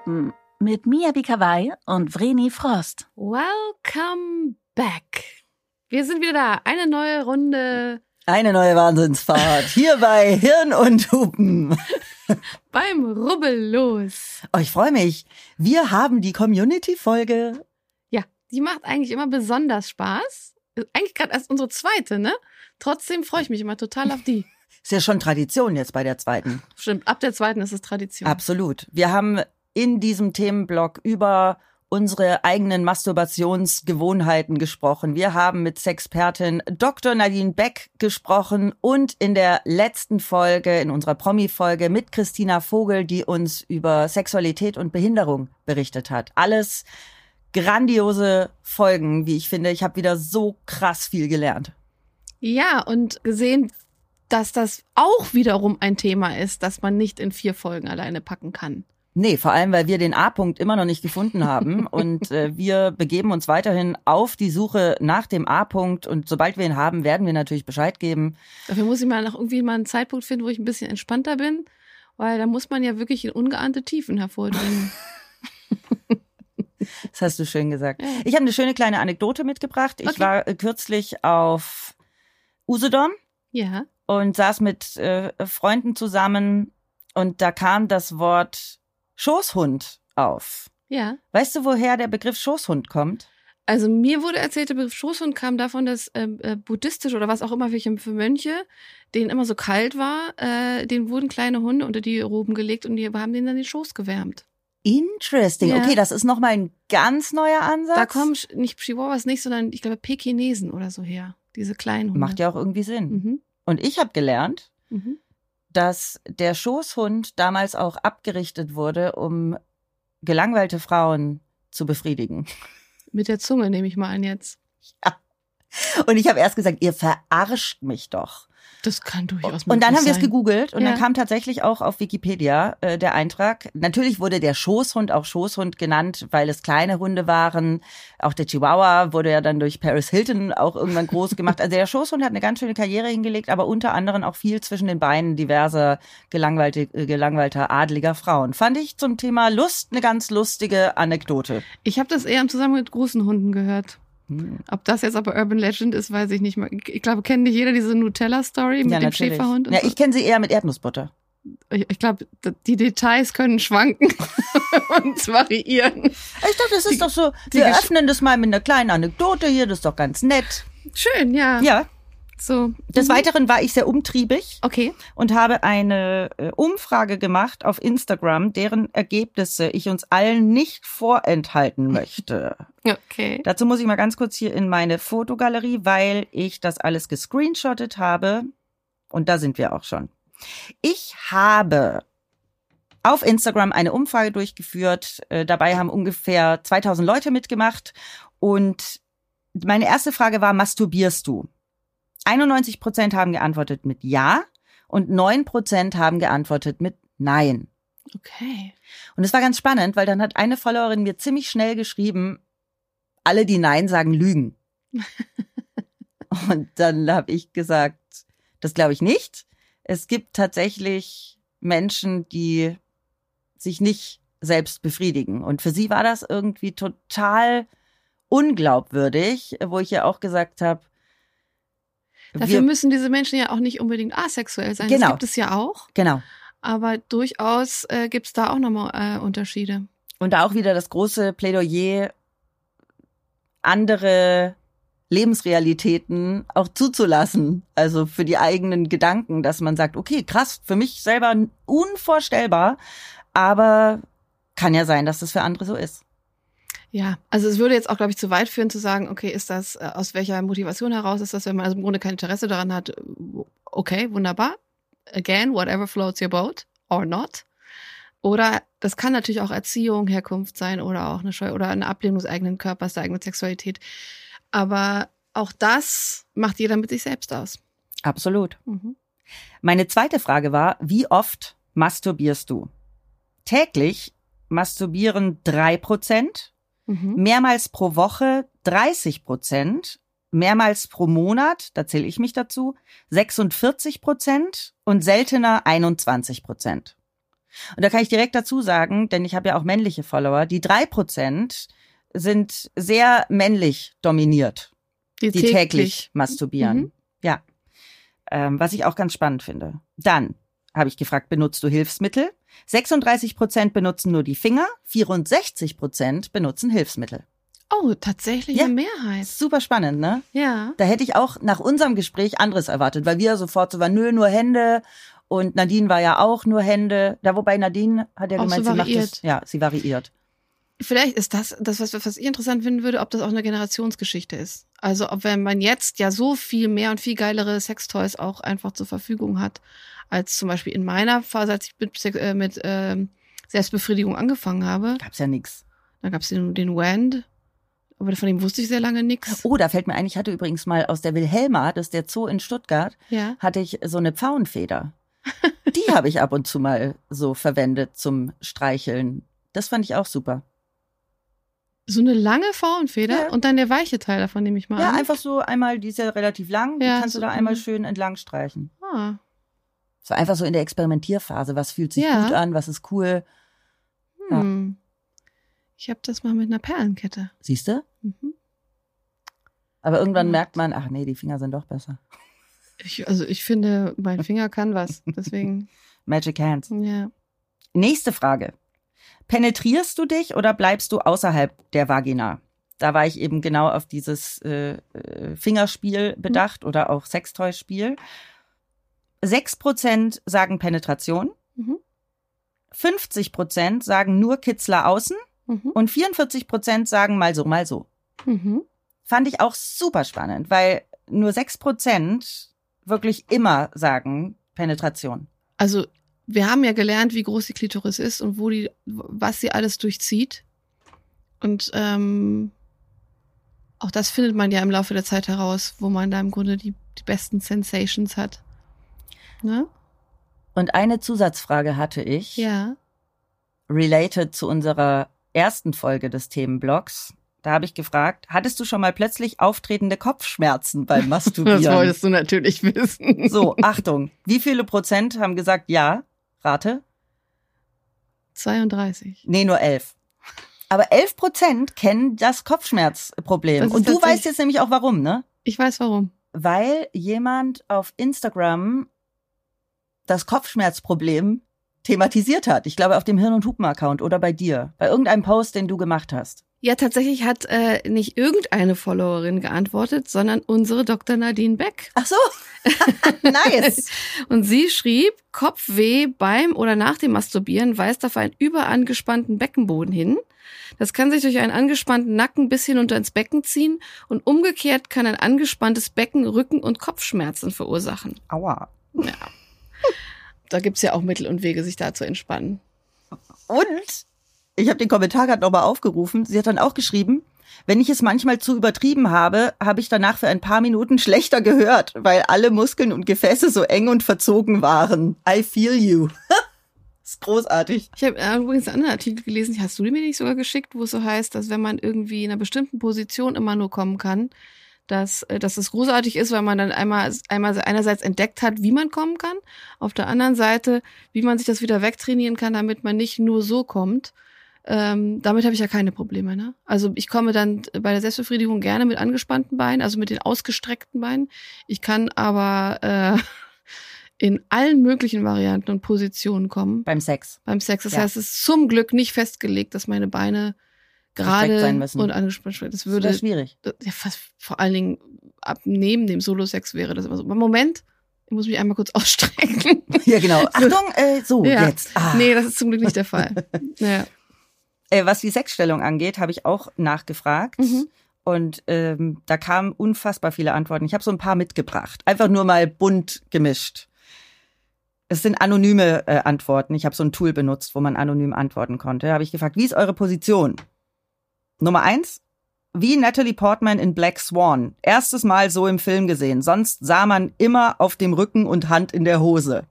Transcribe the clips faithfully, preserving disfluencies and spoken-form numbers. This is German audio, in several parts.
Hupen mit Mia Bikawai und Vreni Frost. Welcome back. Wir sind wieder da. Eine neue Runde. Eine neue Wahnsinnsfahrt. Hier bei Hirn und Hupen. Beim Rubbellos. Oh, ich freue mich. Wir haben die Community-Folge. Ja, die macht eigentlich immer besonders Spaß. Eigentlich gerade erst unsere zweite, ne? Trotzdem freue ich mich immer total auf die. Ist ja schon Tradition jetzt bei der zweiten. Stimmt, ab der zweiten ist es Tradition. Absolut. Wir haben in diesem Themenblock über unsere eigenen Masturbationsgewohnheiten gesprochen. Wir haben mit Sexpertin Doktor Nadine Beck gesprochen und in der letzten Folge, in unserer Promi-Folge mit Christina Vogel, die uns über Sexualität und Behinderung berichtet hat. Alles grandiose Folgen, wie ich finde. Ich habe wieder so krass viel gelernt. Ja, und gesehen, dass das auch wiederum ein Thema ist, das man nicht in vier Folgen alleine packen kann. Nee, vor allem, weil wir den A-Punkt immer noch nicht gefunden haben und äh, wir begeben uns weiterhin auf die Suche nach dem A-Punkt und sobald wir ihn haben, werden wir natürlich Bescheid geben. Dafür muss ich mal noch irgendwie mal einen Zeitpunkt finden, wo ich ein bisschen entspannter bin, weil da muss man ja wirklich in ungeahnte Tiefen hervordringen. Das hast du schön gesagt. Ja. Ich habe eine schöne kleine Anekdote mitgebracht. Ich okay. war äh, kürzlich auf Usedom ja. und saß mit äh, Freunden zusammen und da kam das Wort Schoßhund auf. Ja. Weißt du, woher der Begriff Schoßhund kommt? Also mir wurde erzählt, der Begriff Schoßhund kam davon, dass äh, äh, buddhistisch oder was auch immer für, für Mönche, denen immer so kalt war, äh, denen wurden kleine Hunde unter die Roben gelegt und die haben denen dann den Schoß gewärmt. Interesting. Ja. Okay, das ist nochmal ein ganz neuer Ansatz. Da kommen nicht Chihuahuas nicht, sondern ich glaube Pekinesen oder so her. Diese kleinen Hunde. Macht ja auch irgendwie Sinn. Mhm. Und ich habe gelernt, mhm. dass der Schoßhund damals auch abgerichtet wurde, um gelangweilte Frauen zu befriedigen. Mit der Zunge nehme ich mal an jetzt. Ja. Und ich habe erst gesagt, ihr verarscht mich doch. Das kann durchaus möglich sein. Und dann haben wir es gegoogelt und ja. dann kam tatsächlich auch auf Wikipedia äh, der Eintrag. Natürlich wurde der Schoßhund auch Schoßhund genannt, weil es kleine Hunde waren. Auch der Chihuahua wurde ja dann durch Paris Hilton auch irgendwann groß gemacht. Also der Schoßhund hat eine ganz schöne Karriere hingelegt, aber unter anderem auch viel zwischen den Beinen diverser gelangweilte, äh, gelangweilter adliger Frauen. Fand ich zum Thema Lust eine ganz lustige Anekdote. Ich habe das eher im Zusammenhang mit großen Hunden gehört. Ob das jetzt aber Urban Legend ist, weiß ich nicht mehr. Ich glaube, kennt nicht jeder diese Nutella-Story mit ja, dem natürlich. Schäferhund? Und ja, so? Ich kenne sie eher mit Erdnussbutter. Ich, ich glaube, die Details können schwanken und variieren. Ich dachte, das ist die, doch so, wir öffnen das mal mit einer kleinen Anekdote hier, das ist doch ganz nett. Schön, ja. Ja. So. Des mhm. Weiteren war ich sehr umtriebig okay. und habe eine äh, Umfrage gemacht auf Instagram, deren Ergebnisse ich uns allen nicht vorenthalten möchte. Okay. Dazu muss ich mal ganz kurz hier in meine Fotogalerie, weil ich das alles gescreenshottet habe. Und da sind wir auch schon. Ich habe auf Instagram eine Umfrage durchgeführt. Äh, dabei haben ungefähr zweitausend Leute mitgemacht. Und meine erste Frage war, masturbierst du? einundneunzig Prozent haben geantwortet mit Ja und neun Prozent haben geantwortet mit Nein. Okay. Und es war ganz spannend, weil dann hat eine Followerin mir ziemlich schnell geschrieben, alle, die Nein sagen, lügen. Und dann habe ich gesagt, das glaube ich nicht. Es gibt tatsächlich Menschen, die sich nicht selbst befriedigen. Und für sie war das irgendwie total unglaubwürdig, wo ich ja auch gesagt habe, dafür wir, müssen diese Menschen ja auch nicht unbedingt asexuell sein. Genau. Das gibt es ja auch. Genau. Aber durchaus äh, gibt es da auch nochmal äh, Unterschiede. Und da auch wieder das große Plädoyer, andere Lebensrealitäten auch zuzulassen. Also für die eigenen Gedanken, dass man sagt, okay, krass, für mich selber unvorstellbar, aber kann ja sein, dass das für andere so ist. Ja, also es würde jetzt auch, glaube ich, zu weit führen zu sagen, okay, ist das, äh, aus welcher Motivation heraus ist das, wenn man also im Grunde kein Interesse daran hat, okay, wunderbar. Again, whatever floats your boat or not. Oder das kann natürlich auch Erziehung, Herkunft sein oder auch eine Scheu oder eine Ablehnung des eigenen Körpers, der eigenen Sexualität. Aber auch das macht jeder mit sich selbst aus. Absolut. Mhm. Meine zweite Frage war, wie oft masturbierst du? Täglich masturbieren drei Prozent. Mhm. Mehrmals pro Woche dreißig Prozent, mehrmals pro Monat, da zähle ich mich dazu, sechsundvierzig Prozent und seltener einundzwanzig Prozent. Und da kann ich direkt dazu sagen, denn ich habe ja auch männliche Follower, die drei Prozent sind sehr männlich dominiert, die, die täglich, täglich masturbieren. Mhm. Ja, ähm, was ich auch ganz spannend finde. Dann habe ich gefragt, benutzt du Hilfsmittel? sechsunddreißig Prozent benutzen nur die Finger, vierundsechzig Prozent benutzen Hilfsmittel. Oh, tatsächlich ja, eine Mehrheit. Super spannend, ne? Ja. Da hätte ich auch nach unserem Gespräch anderes erwartet, weil wir sofort so waren, nö, nur Hände. Und Nadine war ja auch nur Hände. Da, wobei Nadine hat ja auch gemeint, so sie macht das. Ja, sie variiert. Vielleicht ist das, das was, was ich interessant finden würde, ob das auch eine Generationsgeschichte ist. Also, ob wenn man jetzt ja so viel mehr und viel geilere Sextoys auch einfach zur Verfügung hat, als zum Beispiel in meiner Phase, als ich mit, äh, mit ähm, Selbstbefriedigung angefangen habe. Gab's ja nix. Da gab's den, den Wand. Aber von dem wusste ich sehr lange nichts. Oh, da fällt mir ein, ich hatte übrigens mal aus der Wilhelma, das ist der Zoo in Stuttgart, ja. hatte ich so eine Pfauenfeder. Die habe ich ab und zu mal so verwendet zum Streicheln. Das fand ich auch super. So eine lange Pfauenfeder ja. Und dann der weiche Teil davon nehme ich mal ja, an. Ja, einfach so einmal, die ist ja relativ lang, die ja, kannst so, du da einmal schön entlang streichen. Ah. So einfach so in der Experimentierphase, was fühlt sich ja. gut an, was ist cool. Hm. Ja. Ich habe das mal mit einer Perlenkette. Siehst du? Mhm. Aber irgendwann ja. merkt man, ach nee, die Finger sind doch besser. Ich, also ich finde, mein Finger kann was, deswegen. Magic Hands. Ja. Nächste Frage. Penetrierst du dich oder bleibst du außerhalb der Vagina? Da war ich eben genau auf dieses äh, Fingerspiel bedacht mhm. oder auch Sextoy-Spiel. Sechs Prozent sagen Penetration. Mhm. fünfzig Prozent sagen nur Kitzler außen. Mhm. Und vierundvierzig Prozent sagen mal so, mal so. Mhm. Fand ich auch super spannend, weil nur sechs Prozent wirklich immer sagen Penetration. Also wir haben ja gelernt, wie groß die Klitoris ist und wo die, was sie alles durchzieht. Und ähm, auch das findet man ja im Laufe der Zeit heraus, wo man da im Grunde die, die besten Sensations hat. Ne? Und eine Zusatzfrage hatte ich. Ja. Related zu unserer ersten Folge des Themenblocks. Da habe ich gefragt, hattest du schon mal plötzlich auftretende Kopfschmerzen beim Masturbieren? Das wolltest du natürlich wissen. So, Achtung. Wie viele Prozent haben gesagt ja? Rate? zweiunddreißig. Nee, nur elf. Aber elf Prozent kennen das Kopfschmerzproblem. Das Und du weißt jetzt nämlich auch warum, ne? Ich weiß warum. Weil jemand auf Instagram das Kopfschmerzproblem thematisiert hat. Ich glaube auf dem Hirn- und Hupen-Account oder bei dir. Bei irgendeinem Post, den du gemacht hast. Ja, tatsächlich hat äh, nicht irgendeine Followerin geantwortet, sondern unsere Doktor Nadine Beck. Ach so, nice. Und sie schrieb, Kopfweh beim oder nach dem Masturbieren weist auf einen überangespannten Beckenboden hin. Das kann sich durch einen angespannten Nacken bis hinunter ins Becken ziehen und umgekehrt kann ein angespanntes Becken Rücken- und Kopfschmerzen verursachen. Aua. Ja. Da gibt's ja auch Mittel und Wege, sich da zu entspannen. Und ich habe den Kommentar gerade nochmal aufgerufen. Sie hat dann auch geschrieben, wenn ich es manchmal zu übertrieben habe, habe ich danach für ein paar Minuten schlechter gehört, weil alle Muskeln und Gefäße so eng und verzogen waren. I feel you. Das ist großartig. Ich habe äh, übrigens einen anderen Artikel gelesen, hast du mir nicht sogar geschickt, wo es so heißt, dass wenn man irgendwie in einer bestimmten Position immer nur kommen kann, dass, dass es großartig ist, weil man dann einmal, einmal einerseits entdeckt hat, wie man kommen kann, auf der anderen Seite, wie man sich das wieder wegtrainieren kann, damit man nicht nur so kommt. Ähm, damit habe ich ja keine Probleme, ne? Also ich komme dann bei der Selbstbefriedigung gerne mit angespannten Beinen, also mit den ausgestreckten Beinen. Ich kann aber äh, in allen möglichen Varianten und Positionen kommen. Beim Sex. Beim Sex. Das ja. heißt, es ist zum Glück nicht festgelegt, dass meine Beine gerade sein müssen. Und angespannt werden. Das würde das schwierig. Ja, fast, vor allen Dingen ab neben dem Solo-Sex wäre das immer so. Moment, ich muss mich einmal kurz ausstrecken. Ja, genau. Achtung, äh, so, ja. jetzt. Ah. Nee, das ist zum Glück nicht der Fall. Ja. Äh, was die Sexstellung angeht, habe ich auch nachgefragt. Mhm. Und ähm, da kamen unfassbar viele Antworten. Ich habe so ein paar mitgebracht. Einfach nur mal bunt gemischt. Es sind anonyme äh, Antworten. Ich habe so ein Tool benutzt, wo man anonym antworten konnte. Da habe ich gefragt, wie ist eure Position? Nummer eins, wie Natalie Portman in Black Swan. Erstes Mal so im Film gesehen. Sonst sah man immer auf dem Rücken und Hand in der Hose.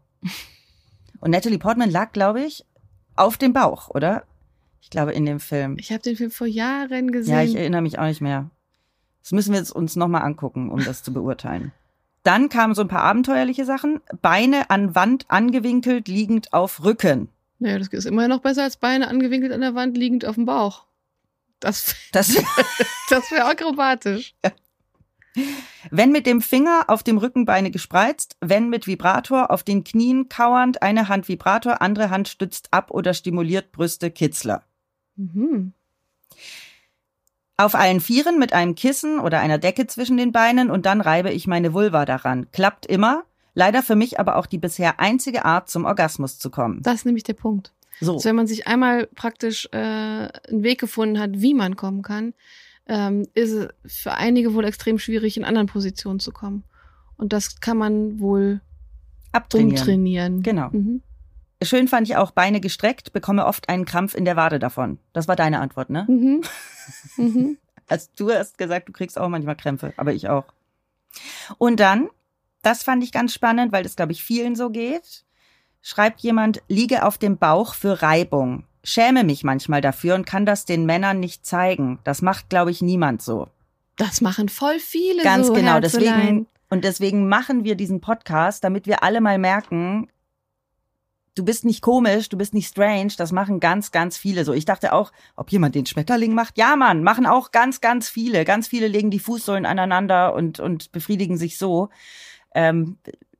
Und Natalie Portman lag, glaube ich, auf dem Bauch, oder? Ich glaube, in dem Film. Ich habe den Film vor Jahren gesehen. Ja, ich erinnere mich auch nicht mehr. Das müssen wir jetzt uns nochmal angucken, um das zu beurteilen. Dann kamen so ein paar abenteuerliche Sachen. Beine an Wand angewinkelt, liegend auf Rücken. Naja, das ist immer noch besser als Beine angewinkelt an der Wand, liegend auf dem Bauch. Das, Das, das wäre akrobatisch. wenn mit dem Finger auf dem Rückenbeine gespreizt, wenn mit Vibrator auf den Knien kauernd, eine Hand Vibrator, andere Hand stützt ab oder stimuliert Brüste, Kitzler. Mhm. Auf allen Vieren mit einem Kissen oder einer Decke zwischen den Beinen und dann reibe ich meine Vulva daran. Klappt immer, leider für mich aber auch die bisher einzige Art, zum Orgasmus zu kommen. Das ist nämlich der Punkt. So. Also wenn man sich einmal praktisch äh, einen Weg gefunden hat, wie man kommen kann, ähm, ist es für einige wohl extrem schwierig, in anderen Positionen zu kommen. Und das kann man wohl Abtrainieren. umtrainieren. Genau. Mhm. Schön fand ich auch, Beine gestreckt, bekomme oft einen Krampf in der Wade davon. Das war deine Antwort, ne? Mhm. Mhm. Also du hast gesagt, du kriegst auch manchmal Krämpfe, aber ich auch. Und dann, das fand ich ganz spannend, weil das, glaube ich, vielen so geht, schreibt jemand, liege auf dem Bauch für Reibung. Schäme mich manchmal dafür und kann das den Männern nicht zeigen. Das macht, glaube ich, niemand so. Das machen voll viele Ganz so, genau, Herzelein. deswegen, und deswegen machen wir diesen Podcast, damit wir alle mal merken, du bist nicht komisch, du bist nicht strange, das machen ganz, ganz viele so. Ich dachte auch, ob jemand den Schmetterling macht? Ja, Mann, machen auch ganz, ganz viele. Ganz viele legen die Fußsohlen aneinander und, und befriedigen sich so. Ähm,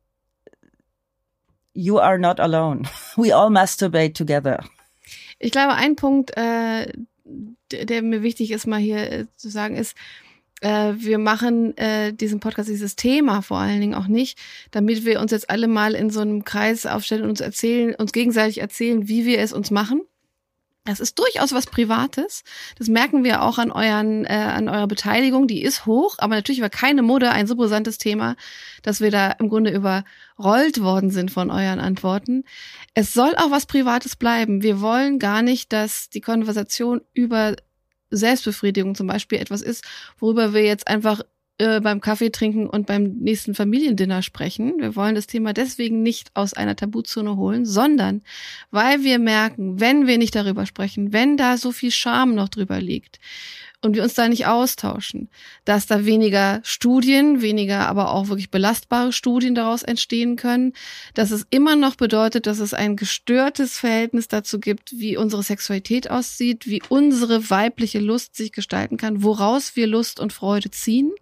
you are not alone. We all masturbate together. Ich glaube, ein Punkt, äh, der, der mir wichtig ist, mal hier äh, zu sagen, ist, äh, wir machen äh, diesen Podcast, dieses Thema vor allen Dingen auch nicht, damit wir uns jetzt alle mal in so einem Kreis aufstellen und uns erzählen, uns gegenseitig erzählen, wie wir es uns machen. Das ist durchaus was Privates. Das merken wir auch an euren, äh, an eurer Beteiligung. Die ist hoch, aber natürlich war keine Mode ein so brisantes Thema, dass wir da im Grunde überrollt worden sind von euren Antworten. Es soll auch was Privates bleiben. Wir wollen gar nicht, dass die Konversation über Selbstbefriedigung zum Beispiel etwas ist, worüber wir jetzt einfach äh, beim Kaffee trinken und beim nächsten Familiendinner sprechen. Wir wollen das Thema deswegen nicht aus einer Tabuzone holen, sondern weil wir merken, wenn wir nicht darüber sprechen, wenn da so viel Scham noch drüber liegt und wir uns da nicht austauschen, dass da weniger Studien, weniger aber auch wirklich belastbare Studien daraus entstehen können, dass es immer noch bedeutet, dass es ein gestörtes Verhältnis dazu gibt, wie unsere Sexualität aussieht, wie unsere weibliche Lust sich gestalten kann, woraus wir Lust und Freude ziehen.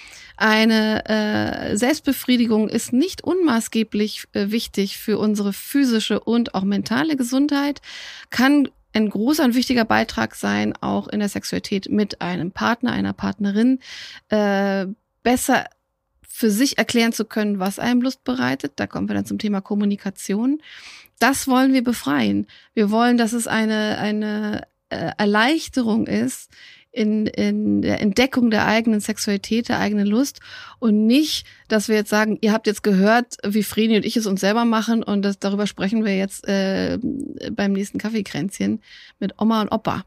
Eine äh, Selbstbefriedigung ist nicht unmaßgeblich äh, wichtig für unsere physische und auch mentale Gesundheit, kann ein großer und wichtiger Beitrag sein, auch in der Sexualität mit einem Partner, einer Partnerin, äh, besser für sich erklären zu können, was einem Lust bereitet. Da kommen wir dann zum Thema Kommunikation. Das wollen wir befreien. Wir wollen, dass es eine, eine äh, Erleichterung ist, in, in der Entdeckung der eigenen Sexualität, der eigenen Lust und nicht, dass wir jetzt sagen, ihr habt jetzt gehört, wie Vreni und ich es uns selber machen und das, darüber sprechen wir jetzt äh, beim nächsten Kaffeekränzchen mit Oma und Opa.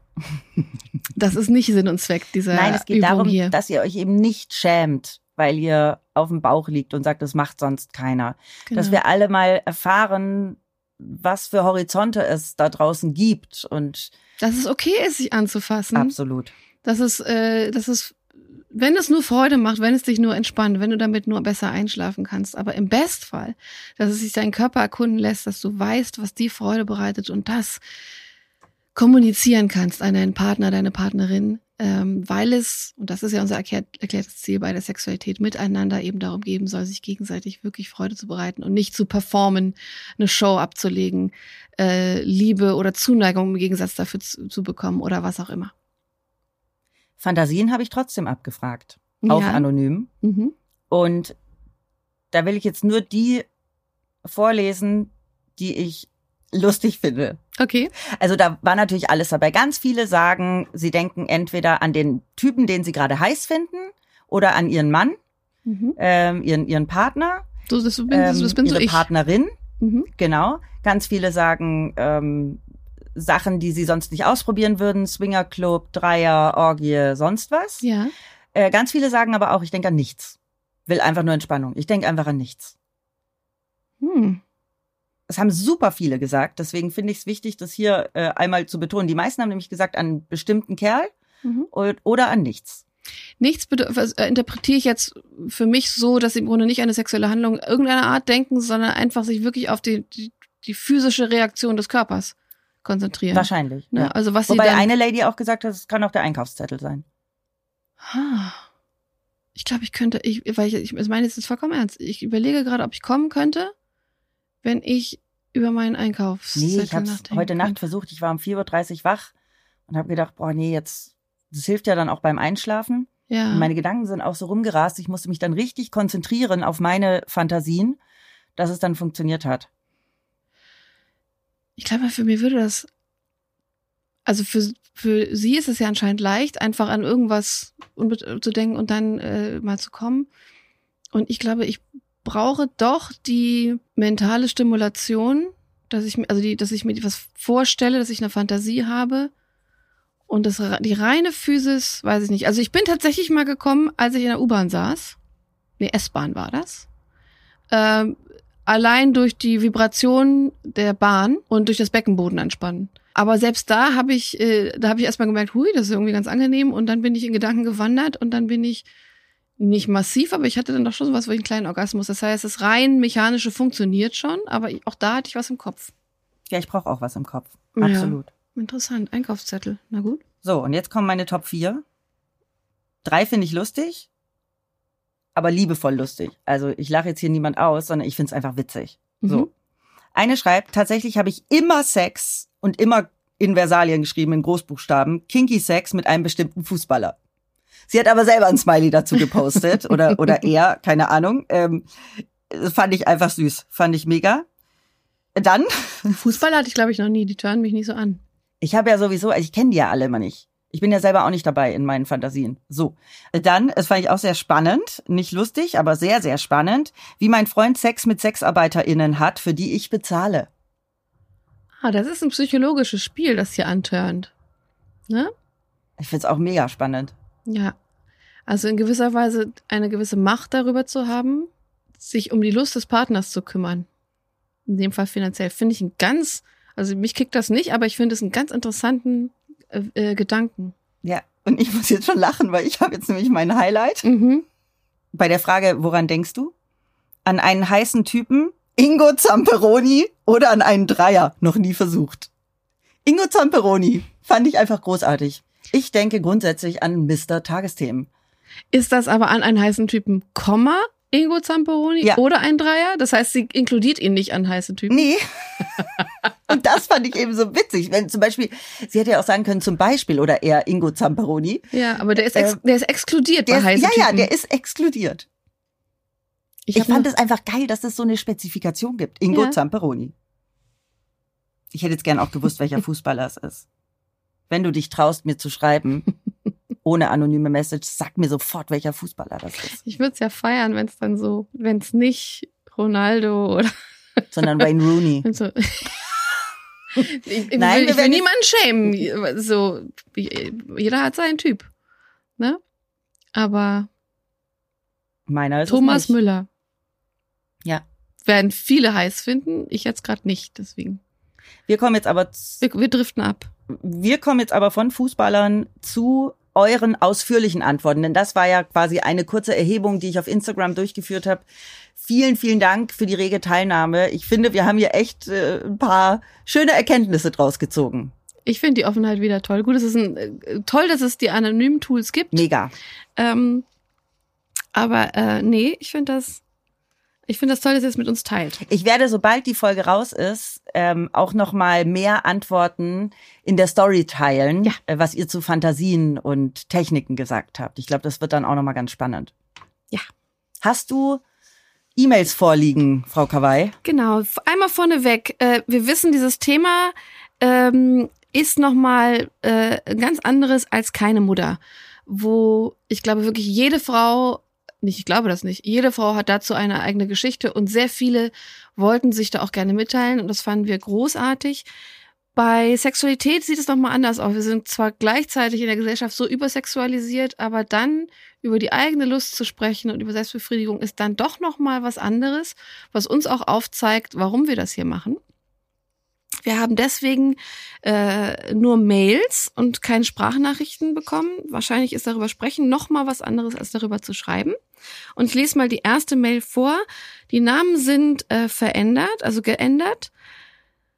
Das ist nicht Sinn und Zweck dieser Übung hier. Nein, es geht Übung darum, hier. dass ihr euch eben nicht schämt, weil ihr auf dem Bauch liegt und sagt, das macht sonst keiner. Genau. Dass wir alle mal erfahren, was für Horizonte es da draußen gibt und dass es okay ist, sich anzufassen. Absolut. Dass es, äh, dass es, wenn es nur Freude macht, wenn es dich nur entspannt, wenn du damit nur besser einschlafen kannst, aber im Bestfall, dass es sich deinen Körper erkunden lässt, dass du weißt, was die Freude bereitet und das kommunizieren kannst an deinen Partner, deine Partnerin, ähm, weil es, und das ist ja unser erklärt, erklärtes Ziel bei der Sexualität, miteinander eben darum geben soll, sich gegenseitig wirklich Freude zu bereiten und nicht zu performen, eine Show abzulegen, äh, Liebe oder Zuneigung im Gegensatz dafür zu, zu bekommen oder was auch immer. Fantasien habe ich trotzdem abgefragt, auch ja. anonym. Mhm. Und da will ich jetzt nur die vorlesen, die ich lustig finde. Okay. Also da war natürlich alles dabei. Ganz viele sagen, sie denken entweder an den Typen, den sie gerade heiß finden, oder an ihren Mann, mhm. ähm, ihren ihren Partner, so, das bin, das, das bin ähm, ihre so ich. Partnerin. Mhm. Genau. Ganz viele sagen ähm, Sachen, die sie sonst nicht ausprobieren würden, Swingerclub, Dreier, Orgie, sonst was. Ja. Äh, ganz viele sagen aber auch, ich denke an nichts. Will einfach nur Entspannung. Ich denke einfach an nichts. Hm. Das haben super viele gesagt, deswegen finde ich es wichtig, das hier äh, einmal zu betonen. Die meisten haben nämlich gesagt, an einen bestimmten Kerl mhm. oder an nichts. Nichts bedeutet, äh, interpretiere ich jetzt für mich so, dass sie im Grunde nicht an eine sexuelle Handlung irgendeiner Art denken, sondern einfach sich wirklich auf die, die, die physische Reaktion des Körpers konzentrieren. Wahrscheinlich. Ne? Ja. Also was Wobei sie dann, eine Lady auch gesagt hat, es kann auch der Einkaufszettel sein. Ich glaube, ich könnte, ich, weil ich, ich meine, es ist vollkommen ernst. Ich überlege gerade, ob ich kommen könnte, wenn ich über meinen Einkaufszettel Nee, ich habe nachdenken heute Nacht könnte. versucht. Ich war um vier Uhr dreißig wach und habe gedacht, boah, nee, jetzt, das hilft ja dann auch beim Einschlafen. Ja. Und meine Gedanken sind auch so rumgerast. Ich musste mich dann richtig konzentrieren auf meine Fantasien, dass es dann funktioniert hat. Ich glaube, für mich würde das, also für, für sie ist es ja anscheinend leicht, einfach an irgendwas unbe- zu denken und dann äh, mal zu kommen. Und ich glaube, ich brauche doch die mentale Stimulation, dass ich mir, also die, dass ich mir was vorstelle, dass ich eine Fantasie habe. Und das, die reine Physis, weiß ich nicht. Also ich bin tatsächlich mal gekommen, als ich in der U-Bahn saß. Nee, S-Bahn war das. Ähm, allein durch die Vibration der Bahn und durch das Beckenboden anspannen. Aber selbst da habe ich, äh, da habe ich erstmal gemerkt, hui, das ist irgendwie ganz angenehm. Und dann bin ich in Gedanken gewandert und dann bin ich nicht massiv, aber ich hatte dann doch schon sowas wie einen kleinen Orgasmus. Das heißt, das rein mechanische funktioniert schon, aber auch da hatte ich was im Kopf. Ja, ich brauche auch was im Kopf. Ja. Absolut. Interessant, Einkaufszettel. Na gut. So, und jetzt kommen meine Top vier. Drei finde ich lustig, aber liebevoll lustig. Also ich lache jetzt hier niemand aus, sondern ich finde es einfach witzig. Mhm. So. Eine schreibt, tatsächlich habe ich immer Sex und immer in Versalien geschrieben, in Großbuchstaben, Kinky Sex mit einem bestimmten Fußballer. Sie hat aber selber ein Smiley dazu gepostet oder oder er, keine Ahnung. Ähm, das fand ich einfach süß, fand ich mega. Dann, Fußball hatte ich, glaube ich, noch nie. Die turnen mich nicht so an. ich habe ja sowieso, also ich kenne die ja alle immer nicht. Ich bin ja selber auch nicht dabei in meinen Fantasien. So, dann, das fand ich auch sehr spannend, nicht lustig, aber sehr, sehr spannend, wie mein Freund Sex mit SexarbeiterInnen hat, für die ich bezahle. Ah, das ist ein psychologisches Spiel, das hier anturnt. Ne? Ich find's auch mega spannend. Ja. Also in gewisser Weise eine gewisse Macht darüber zu haben, sich um die Lust des Partners zu kümmern. In dem Fall finanziell. Finde ich einen ganz, also mich kickt das nicht, aber ich finde es einen ganz interessanten äh, äh, Gedanken. Ja, und ich muss jetzt schon lachen, weil ich habe jetzt nämlich mein Highlight. Mhm. Bei der Frage, woran denkst du? An einen heißen Typen, Ingo Zamperoni oder an einen Dreier? Noch nie versucht. Ingo Zamperoni fand ich einfach großartig. Ich denke grundsätzlich an Mister Tagesthemen. Ist das aber an einen heißen Typen, Komma, Ingo Zamperoni Ja. oder ein Dreier? Das heißt, sie inkludiert ihn nicht an heißen Typen? Nee. Und das fand ich eben so witzig. Wenn zum Beispiel, sie hätte ja auch sagen können, zum Beispiel, oder eher Ingo Zamperoni. Ja, aber der ist, ex Ähm, der ist exkludiert Der bei ist, heißen ja, Typen. ja, der ist exkludiert. Ich, hab fand noch- es einfach geil, dass es so eine Spezifikation gibt. Ingo Ja. Zamperoni. Ich hätte jetzt gern auch gewusst, welcher Fußballer es ist. Wenn du dich traust, mir zu schreiben, ohne anonyme Message, sag mir sofort, welcher Fußballer das ist. Ich würde es ja feiern, wenn es dann so, wenn es nicht Ronaldo oder Sondern Wayne Rooney. wenn so. ich, ich Nein, will, wir ich will werden niemanden schämen. So, wie- jeder hat seinen Typ. Ne? Aber Meiner ist Thomas es nicht. Müller Ja. werden viele heiß finden. Ich jetzt gerade nicht, deswegen. Wir kommen jetzt aber, z- Wir, wir driften ab. wir kommen jetzt aber von Fußballern zu euren ausführlichen Antworten, denn das war ja quasi eine kurze Erhebung, die ich auf Instagram durchgeführt habe. Vielen, vielen Dank für die rege Teilnahme. Ich finde, wir haben hier echt äh, ein paar schöne Erkenntnisse draus gezogen. Ich finde die Offenheit wieder toll. Gut, es ist ein, äh, toll, dass es die anonymen Tools gibt. Mega. Ähm, aber äh, nee, ich finde das, ich finde das toll, dass ihr es mit uns teilt. Ich werde, sobald die Folge raus ist, ähm, auch noch mal mehr Antworten in der Story teilen, Ja. äh, was ihr zu Fantasien und Techniken gesagt habt. Ich glaube, das wird dann auch noch mal ganz spannend. Ja. Hast du E-Mails vorliegen, Frau Kawai? Genau, einmal vorneweg. Äh, wir wissen, dieses Thema ähm, ist nochmal äh, ein ganz anderes als keine Mutter. Wo ich glaube wirklich jede Frau, nicht, ich glaube das nicht, jede Frau hat dazu eine eigene Geschichte und sehr viele wollten sich da auch gerne mitteilen und das fanden wir großartig. Bei Sexualität sieht es nochmal anders aus. Wir sind zwar gleichzeitig in der Gesellschaft so übersexualisiert, aber dann über die eigene Lust zu sprechen und über Selbstbefriedigung ist dann doch nochmal was anderes, was uns auch aufzeigt, warum wir das hier machen. Wir haben deswegen äh, nur Mails und keine Sprachnachrichten bekommen. Wahrscheinlich ist darüber sprechen nochmal was anderes, als darüber zu schreiben. Und ich lese mal die erste Mail vor. Die Namen sind äh, verändert, also geändert.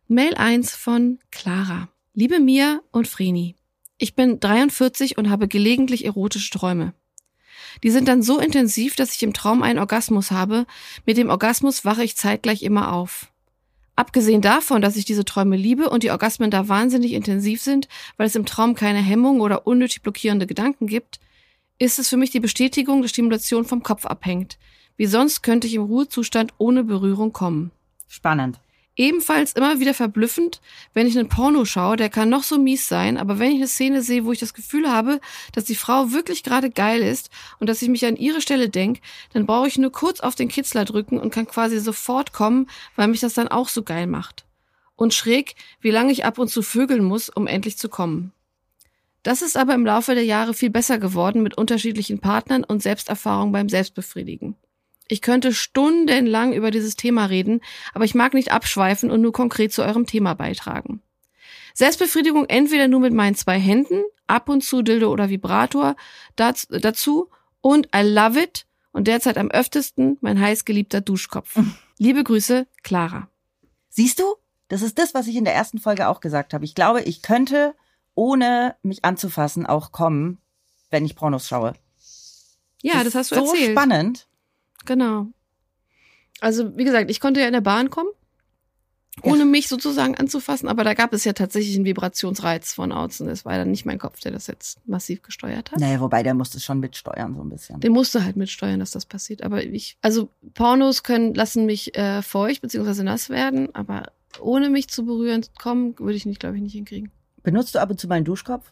Mail eins von Clara. Liebe Mia und Vreni, ich bin dreiundvierzig und habe gelegentlich erotische Träume. Die sind dann so intensiv, dass ich im Traum einen Orgasmus habe. Mit dem Orgasmus wache ich zeitgleich immer auf. Abgesehen davon, dass ich diese Träume liebe und die Orgasmen da wahnsinnig intensiv sind, weil es im Traum keine Hemmung oder unnötig blockierende Gedanken gibt, ist es für mich die Bestätigung, dass Stimulation vom Kopf abhängt. Wie sonst könnte ich im Ruhezustand ohne Berührung kommen. Spannend. Ebenfalls immer wieder verblüffend, wenn ich einen Porno schaue, der kann noch so mies sein, aber wenn ich eine Szene sehe, wo ich das Gefühl habe, dass die Frau wirklich gerade geil ist und dass ich mich an ihre Stelle denke, dann brauche ich nur kurz auf den Kitzler drücken und kann quasi sofort kommen, weil mich das dann auch so geil macht. Und schräg, wie lange ich ab und zu vögeln muss, um endlich zu kommen. Das ist aber im Laufe der Jahre viel besser geworden mit unterschiedlichen Partnern und Selbsterfahrung beim Selbstbefriedigen. Ich könnte stundenlang über dieses Thema reden, aber ich mag nicht abschweifen und nur konkret zu eurem Thema beitragen. Selbstbefriedigung entweder nur mit meinen zwei Händen, ab und zu Dildo oder Vibrator dazu und I love it und derzeit am öftesten mein heißgeliebter Duschkopf. Liebe Grüße, Clara. Siehst du? Das ist das, was ich in der ersten Folge auch gesagt habe. Ich glaube, ich könnte, ohne mich anzufassen, auch kommen, wenn ich Pornos schaue. Ja, das, das hast du so erzählt. So spannend. Genau. Also, wie gesagt, ich konnte ja in der Bahn kommen, ohne ja. mich sozusagen anzufassen, aber da gab es ja tatsächlich einen Vibrationsreiz von außen. Es war dann nicht mein Kopf, der das jetzt massiv gesteuert hat. Naja, wobei, der musste schon mitsteuern, so ein bisschen. Der musste halt mitsteuern, dass das passiert. Aber ich, also Pornos können, lassen mich äh, feucht bzw. nass werden, aber ohne mich zu berühren kommen, würde ich nicht, glaube ich, nicht hinkriegen. Benutzt du ab und zu meinen Duschkopf?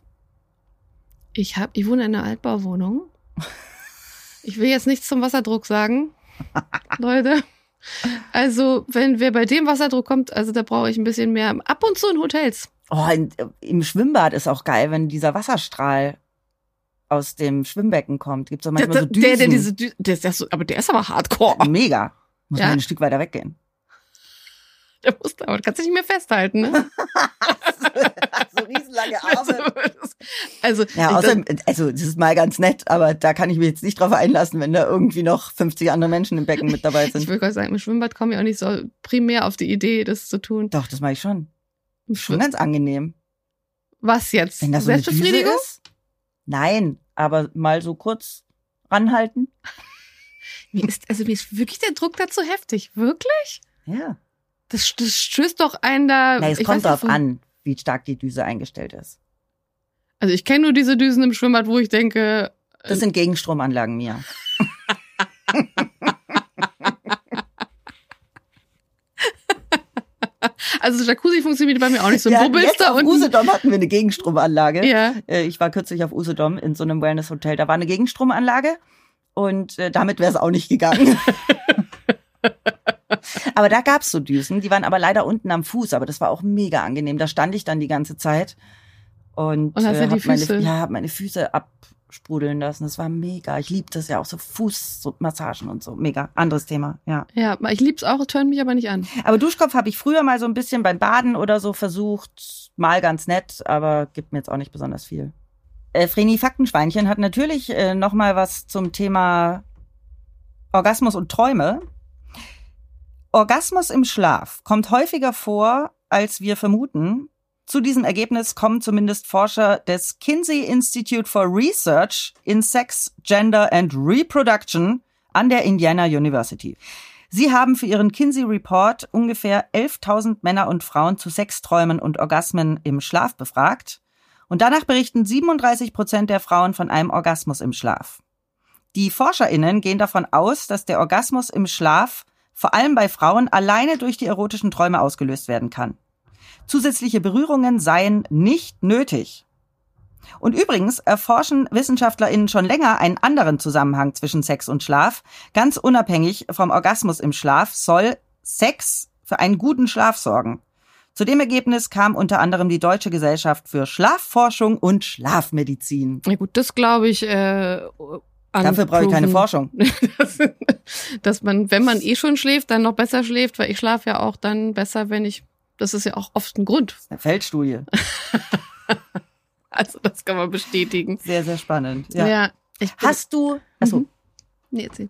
Ich hab, ich wohne in einer Altbauwohnung. Ich will jetzt nichts zum Wasserdruck sagen, Leute. Also, wenn wer bei dem Wasserdruck kommt, also da brauche ich ein bisschen mehr. Ab und zu in Hotels. Oh, in, im Schwimmbad ist auch geil, wenn dieser Wasserstrahl aus dem Schwimmbecken kommt. Gibt's auch manchmal der, so Düsen. Der, der diese Düsen, der, der, der, aber der ist aber hardcore. Mega. Muss ja. man ein Stück weiter weggehen. Der muss da, aber kannst du nicht mehr festhalten, ne? So riesenlange Arme. Also, ja, außerdem, also, das ist mal ganz nett, aber da kann ich mich jetzt nicht drauf einlassen, wenn da irgendwie noch fünfzig andere Menschen im Becken mit dabei sind. Ich würde gerade sagen, im Schwimmbad komme ich auch nicht so primär auf die Idee, das zu tun. Doch, das mache ich schon. Schon ganz angenehm. Was jetzt? Wenn da so eine Düse ist? Nein, aber mal so kurz ranhalten. Mir ist, also mir ist wirklich der Druck dazu heftig. Wirklich? Ja. Das, das stößt doch einen da. Na, es kommt drauf an, wie stark die Düse eingestellt ist. Also ich kenne nur diese Düsen im Schwimmbad, wo ich denke. Das sind Gegenstromanlagen, Mia. Also Jacuzzi funktioniert bei mir auch nicht so. Ja, Bubbelst jetzt da auf unten. Usedom hatten wir eine Gegenstromanlage. Ja. Ich war kürzlich auf Usedom in so einem Wellness-Hotel. Da war eine Gegenstromanlage und äh, damit wäre es auch nicht gegangen. Aber da gab's so Düsen, die waren aber leider unten am Fuß, aber das war auch mega angenehm. Da stand ich dann die ganze Zeit und, und hast äh, ja die hab meine, Füße. ja, hab meine Füße absprudeln lassen. Das war mega. Ich liebe das ja auch, so Fußmassagen und so. Mega. Anderes Thema, ja. Ja, ich lieb's auch, es tönt mich aber nicht an. Aber Duschkopf habe ich früher mal so ein bisschen beim Baden oder so versucht. Mal ganz nett, aber gibt mir jetzt auch nicht besonders viel. Äh, Vreni Faktenschweinchen hat natürlich äh, noch mal was zum Thema Orgasmus und Träume. Orgasmus im Schlaf kommt häufiger vor, als wir vermuten. Zu diesem Ergebnis kommen zumindest Forscher des Kinsey Institute for Research in Sex, Gender and Reproduction an der Indiana University. Sie haben für ihren Kinsey Report ungefähr elftausend Männer und Frauen zu Sexträumen und Orgasmen im Schlaf befragt. Und danach berichten siebenunddreißig Prozent der Frauen von einem Orgasmus im Schlaf. Die ForscherInnen gehen davon aus, dass der Orgasmus im Schlaf vor allem bei Frauen alleine durch die erotischen Träume ausgelöst werden kann. Zusätzliche Berührungen seien nicht nötig. Und übrigens erforschen WissenschaftlerInnen schon länger einen anderen Zusammenhang zwischen Sex und Schlaf. Ganz unabhängig vom Orgasmus im Schlaf soll Sex für einen guten Schlaf sorgen. Zu dem Ergebnis kam unter anderem die Deutsche Gesellschaft für Schlafforschung und Schlafmedizin. Ja gut, das glaube ich. Äh, Dafür brauche ich keine Forschung. dass, dass man, wenn man eh schon schläft, dann noch besser schläft, weil ich schlafe ja auch dann besser, wenn ich, das ist ja auch oft ein Grund. Eine Feldstudie. Also das kann man bestätigen. Sehr, sehr spannend. Ja. ja ich bin, Hast du, achso. Mhm. Nee, erzähl.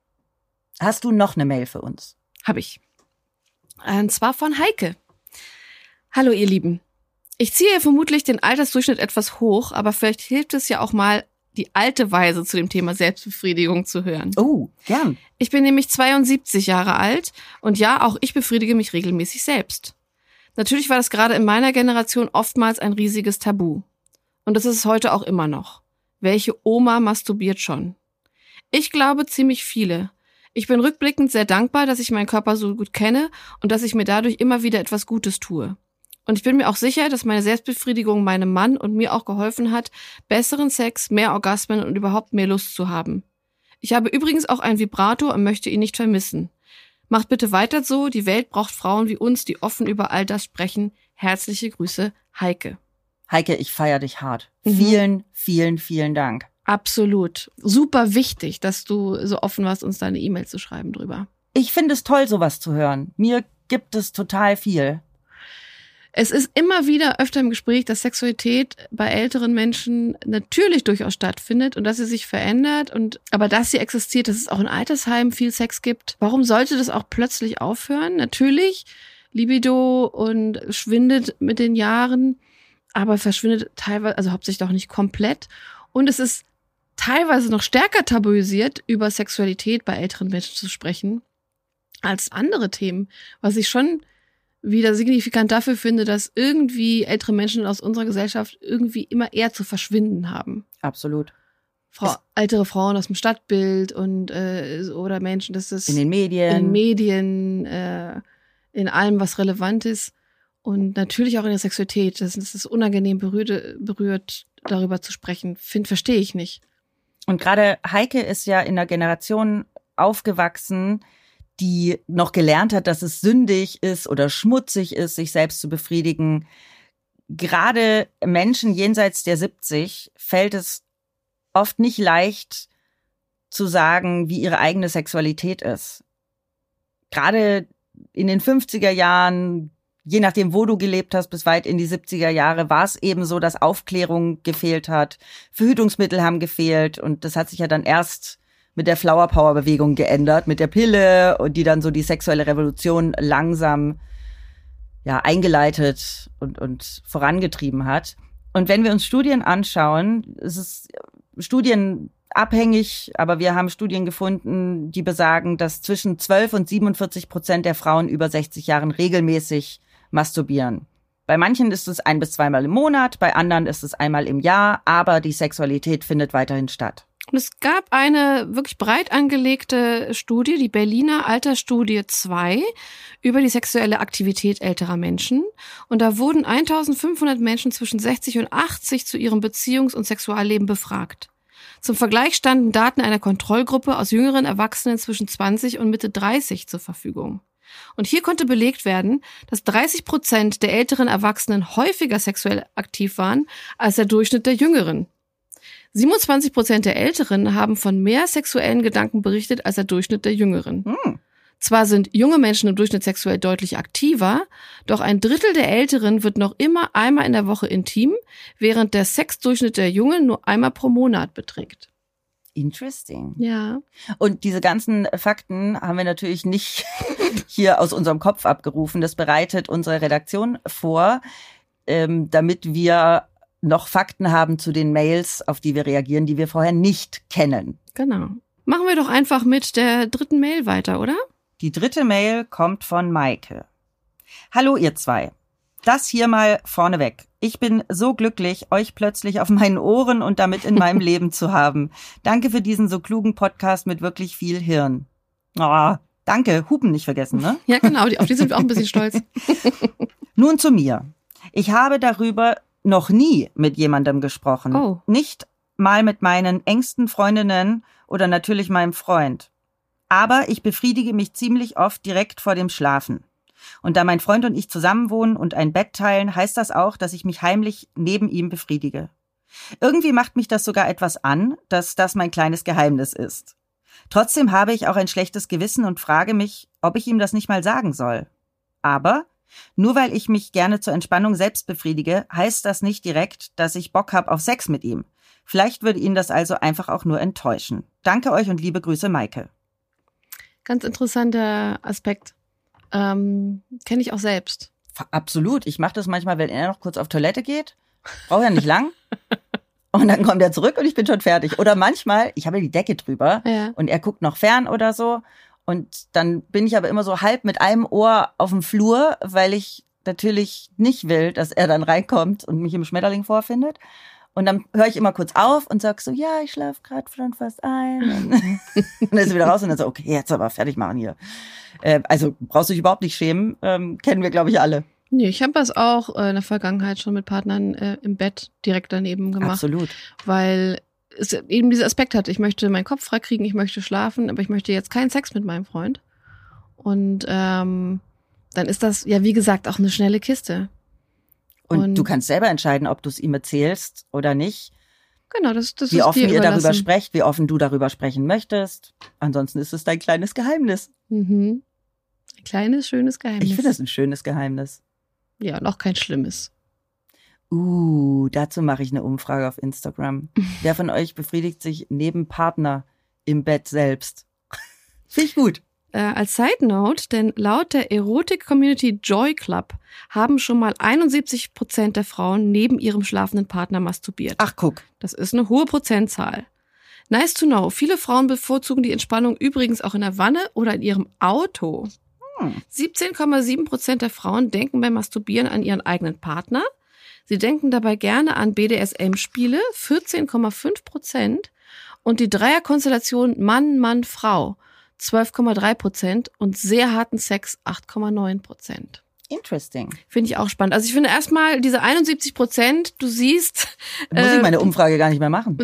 Hast du noch eine Mail für uns? Habe ich. Und zwar von Heike. Hallo ihr Lieben. Ich ziehe vermutlich den Altersdurchschnitt etwas hoch, aber vielleicht hilft es ja auch mal, die alte Weise zu dem Thema Selbstbefriedigung zu hören. Oh, gern. Ich bin nämlich zweiundsiebzig Jahre alt und ja, auch ich befriedige mich regelmäßig selbst. Natürlich war das gerade in meiner Generation oftmals ein riesiges Tabu. Und das ist es heute auch immer noch. Welche Oma masturbiert schon? Ich glaube ziemlich viele. Ich bin rückblickend sehr dankbar, dass ich meinen Körper so gut kenne und dass ich mir dadurch immer wieder etwas Gutes tue. Und ich bin mir auch sicher, dass meine Selbstbefriedigung meinem Mann und mir auch geholfen hat, besseren Sex, mehr Orgasmen und überhaupt mehr Lust zu haben. Ich habe übrigens auch einen Vibrator und möchte ihn nicht vermissen. Macht bitte weiter so, die Welt braucht Frauen wie uns, die offen über all das sprechen. Herzliche Grüße, Heike. Heike, ich feiere dich hart. Mhm. Vielen, vielen, vielen Dank. Absolut. Super wichtig, dass du so offen warst, uns deine E-Mail zu schreiben drüber. Ich finde es toll, sowas zu hören. Mir gibt es total viel. Es ist immer wieder öfter im Gespräch, dass Sexualität bei älteren Menschen natürlich durchaus stattfindet und dass sie sich verändert. Und aber dass sie existiert, dass es auch in Altersheimen viel Sex gibt. Warum sollte das auch plötzlich aufhören? Natürlich, Libido und schwindet mit den Jahren, aber verschwindet teilweise, also hauptsächlich auch nicht komplett. Und es ist teilweise noch stärker tabuisiert, über Sexualität bei älteren Menschen zu sprechen, als andere Themen, was ich schon wieder signifikant dafür finde, dass irgendwie ältere Menschen aus unserer Gesellschaft irgendwie immer eher zu verschwinden haben. Absolut. Frau, ältere Frauen aus dem Stadtbild und äh, oder Menschen, das ist in den Medien, in Medien, äh, in allem, was relevant ist und natürlich auch in der Sexualität. Das, das ist unangenehm berührt, berührt, darüber zu sprechen. Find, verstehe ich nicht. Und gerade Heike ist ja in einer Generation aufgewachsen, die noch gelernt hat, dass es sündig ist oder schmutzig ist, sich selbst zu befriedigen. Gerade Menschen jenseits der siebzig fällt es oft nicht leicht zu sagen, wie ihre eigene Sexualität ist. Gerade in den fünfziger Jahren, je nachdem, wo du gelebt hast, bis weit in die siebziger Jahre, war es eben so, dass Aufklärung gefehlt hat. Verhütungsmittel haben gefehlt und das hat sich ja dann erst mit der Flower Power Bewegung geändert, mit der Pille und die dann so die sexuelle Revolution langsam ja eingeleitet und und vorangetrieben hat. Und wenn wir uns Studien anschauen, es ist studienabhängig, aber wir haben Studien gefunden, die besagen, dass zwischen zwölf und siebenundvierzig Prozent der Frauen über sechzig Jahren regelmäßig masturbieren. Bei manchen ist es ein bis zweimal im Monat, bei anderen ist es einmal im Jahr, aber die Sexualität findet weiterhin statt. Und es gab eine wirklich breit angelegte Studie, die Berliner Altersstudie zwei, über die sexuelle Aktivität älterer Menschen. Und da wurden eintausendfünfhundert Menschen zwischen sechzig und achtzig zu ihrem Beziehungs- und Sexualleben befragt. Zum Vergleich standen Daten einer Kontrollgruppe aus jüngeren Erwachsenen zwischen zwanzig und Mitte dreißig zur Verfügung. Und hier konnte belegt werden, dass dreißig Prozent der älteren Erwachsenen häufiger sexuell aktiv waren als der Durchschnitt der Jüngeren. siebenundzwanzig Prozent der Älteren haben von mehr sexuellen Gedanken berichtet als der Durchschnitt der Jüngeren. Hm. Zwar sind junge Menschen im Durchschnitt sexuell deutlich aktiver, doch ein Drittel der Älteren wird noch immer einmal in der Woche intim, während der Sexdurchschnitt der Jungen nur einmal pro Monat beträgt. Interesting. Ja. Und diese ganzen Fakten haben wir natürlich nicht hier aus unserem Kopf abgerufen. Das bereitet unsere Redaktion vor, ähm, damit wir noch Fakten haben zu den Mails, auf die wir reagieren, die wir vorher nicht kennen. Genau. Machen wir doch einfach mit der dritten Mail weiter, oder? Die dritte Mail kommt von Maike. Hallo ihr zwei. Das hier mal vorneweg. Ich bin so glücklich, euch plötzlich auf meinen Ohren und damit in meinem Leben zu haben. Danke für diesen so klugen Podcast mit wirklich viel Hirn. Oh, danke, Hupen nicht vergessen, ne? Ja, genau, auf die sind wir auch ein bisschen stolz. Nun zu mir. Ich habe darüber noch nie mit jemandem gesprochen. Oh. Nicht mal mit meinen engsten Freundinnen oder natürlich meinem Freund. Aber ich befriedige mich ziemlich oft direkt vor dem Schlafen. Und da mein Freund und ich zusammenwohnen und ein Bett teilen, heißt das auch, dass ich mich heimlich neben ihm befriedige. Irgendwie macht mich das sogar etwas an, dass das mein kleines Geheimnis ist. Trotzdem habe ich auch ein schlechtes Gewissen und frage mich, ob ich ihm das nicht mal sagen soll. Aber nur weil ich mich gerne zur Entspannung selbst befriedige, heißt das nicht direkt, dass ich Bock habe auf Sex mit ihm. Vielleicht würde ihn das also einfach auch nur enttäuschen. Danke euch und liebe Grüße, Maike. Ganz interessanter Aspekt. Ähm, kenne ich auch selbst. Absolut. Ich mache das manchmal, wenn er noch kurz auf Toilette geht. Braucht ja nicht lang. Und dann kommt er zurück und ich bin schon fertig. Oder manchmal, ich habe die Decke drüber Ja. und er guckt noch fern oder so. Und dann bin ich aber immer so halb mit einem Ohr auf dem Flur, weil ich natürlich nicht will, dass er dann reinkommt und mich im Schmetterling vorfindet. Und dann höre ich immer kurz auf und sag so, ja, ich schlafe gerade schon fast ein. Und dann ist er wieder raus und dann so, okay, jetzt aber fertig machen hier. Äh, also brauchst du dich überhaupt nicht schämen, ähm, kennen wir, glaube ich, alle. Nee, ich habe das auch äh, in der Vergangenheit schon mit Partnern äh, im Bett direkt daneben gemacht. Absolut. Weil es eben diesen Aspekt hat, ich möchte meinen Kopf freikriegen, ich möchte schlafen, aber ich möchte jetzt keinen Sex mit meinem Freund. Und ähm, dann ist das, ja, wie gesagt, auch eine schnelle Kiste. Und, Und- du kannst selber entscheiden, ob du es ihm erzählst oder nicht. Genau, das, das Wie ist offen dir ihr darüber überlassen. sprecht, wie offen du darüber sprechen möchtest. Ansonsten ist es dein kleines Geheimnis. Mhm. Ein kleines, schönes Geheimnis. Ich finde das ein schönes Geheimnis. Ja, noch kein schlimmes. Uh, dazu mache ich eine Umfrage auf Instagram. Wer von euch befriedigt sich neben Partner im Bett selbst? Finde ich gut. Äh, als Side Note, denn laut der Erotik-Community Joy Club haben schon mal einundsiebzig Prozent der Frauen neben ihrem schlafenden Partner masturbiert. Ach, guck. Das ist eine hohe Prozentzahl. Nice to know. Viele Frauen bevorzugen die Entspannung übrigens auch in der Wanne oder in ihrem Auto. Hm. siebzehn Komma sieben Prozent der Frauen denken beim Masturbieren an ihren eigenen Partner. Sie denken dabei gerne an B D S M-Spiele, vierzehn Komma fünf Prozent. Und die Dreierkonstellation Mann, Mann, Frau, zwölf Komma drei Prozent. Und sehr harten Sex, acht Komma neun Prozent. Interesting. Finde ich auch spannend. Also ich finde erstmal diese einundsiebzig Prozent, du siehst, Muss äh, ich meine Umfrage gar nicht mehr machen.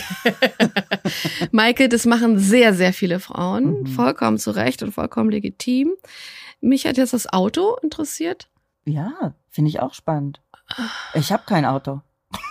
Maike, das machen sehr, sehr viele Frauen. Mhm. Vollkommen zu Recht und vollkommen legitim. Mich hat jetzt das Auto interessiert. Ja, finde ich auch spannend. Ich habe kein Auto.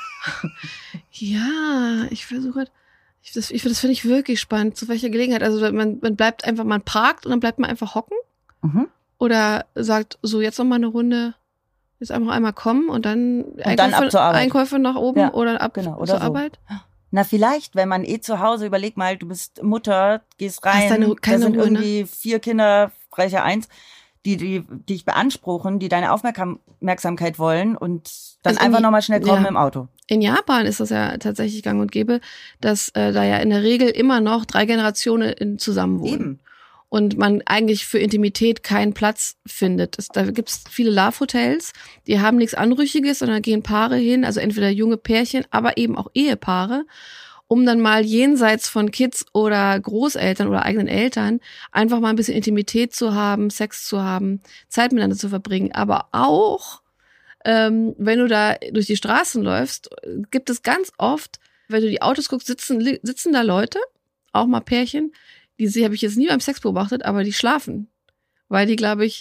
Ja, ich versuche, ich, das, ich, das finde ich wirklich spannend. Zu welcher Gelegenheit? Also man, man bleibt einfach, man parkt und dann bleibt man einfach hocken. Mhm. Oder sagt, so jetzt noch mal eine Runde, jetzt einfach einmal kommen und dann, dann ab zur Arbeit. Einkäufe nach oben Ja, oder ab genau, oder zur so. Arbeit. Na, vielleicht, wenn man eh zu Hause, überleg mal, du bist Mutter, gehst rein, Hast deine- keine da sind Ruhe, ne? irgendwie vier Kinder, Frecher eins, die, die, die dich beanspruchen, die deine Aufmerksam- Aufmerksamkeit wollen und dann Also einfach irgendwie- nochmal schnell kommen ja. im Auto. In Japan ist das ja tatsächlich gang und gäbe, dass äh, da ja in der Regel immer noch drei Generationen in zusammenwohnen. Eben. Und man eigentlich für Intimität keinen Platz findet. Es, da gibt's viele Love-Hotels, die haben nichts Anrüchiges, sondern gehen Paare hin, also entweder junge Pärchen, aber eben auch Ehepaare, um dann mal jenseits von Kids oder Großeltern oder eigenen Eltern einfach mal ein bisschen Intimität zu haben, Sex zu haben, Zeit miteinander zu verbringen. Aber auch, ähm, wenn du da durch die Straßen läufst, gibt es ganz oft, wenn du die Autos guckst, sitzen, sitzen da Leute, auch mal Pärchen, die habe ich jetzt nie beim Sex beobachtet, aber die schlafen. Weil die, glaube ich,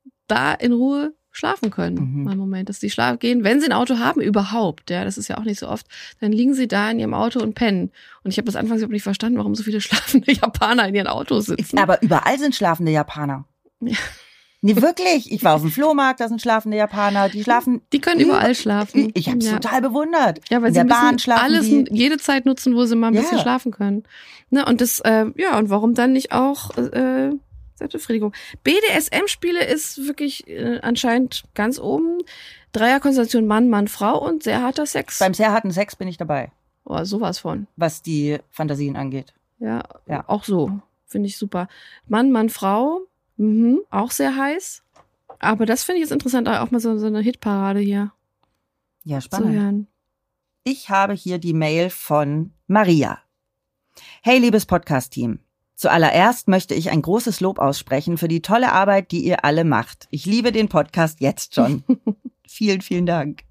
da in Ruhe schlafen können. Mhm. Mal einen Moment, dass die schlafen gehen, wenn sie ein Auto haben, überhaupt. Ja, das ist ja auch nicht so oft. Dann liegen sie da in ihrem Auto und pennen. Und ich habe das anfangs überhaupt nicht verstanden, warum so viele schlafende Japaner in ihren Autos sitzen. Aber überall sind schlafende Japaner. Ja. Nee, wirklich. Ich war auf dem Flohmarkt, da sind schlafende Japaner, die schlafen. Die können überall schlafen. Ich habe es ja. total bewundert. Ja, weil In sie der müssen Bahn schlafen alles, die. jede Zeit nutzen, wo sie mal ein Ja. bisschen schlafen können. Ne, und das, äh, ja, und warum dann nicht auch äh, Selbstbefriedigung? B D S M-Spiele ist wirklich äh, anscheinend ganz oben. Dreierkonstellation Mann, Mann, Frau und sehr harter Sex. Beim sehr harten Sex bin ich dabei, Oh, sowas von. was die Fantasien angeht. Ja, Ja. auch so. Finde ich super. Mann, Mann, Frau, mhm, auch sehr heiß. Aber das finde ich jetzt interessant, auch mal so, so eine Hitparade hier Ja, zu spannend. hören. Ich habe hier die Mail von Maria. Hey, liebes Podcast-Team. Zuallererst möchte ich ein großes Lob aussprechen für die tolle Arbeit, die ihr alle macht. Ich liebe den Podcast jetzt schon. Vielen, vielen Dank.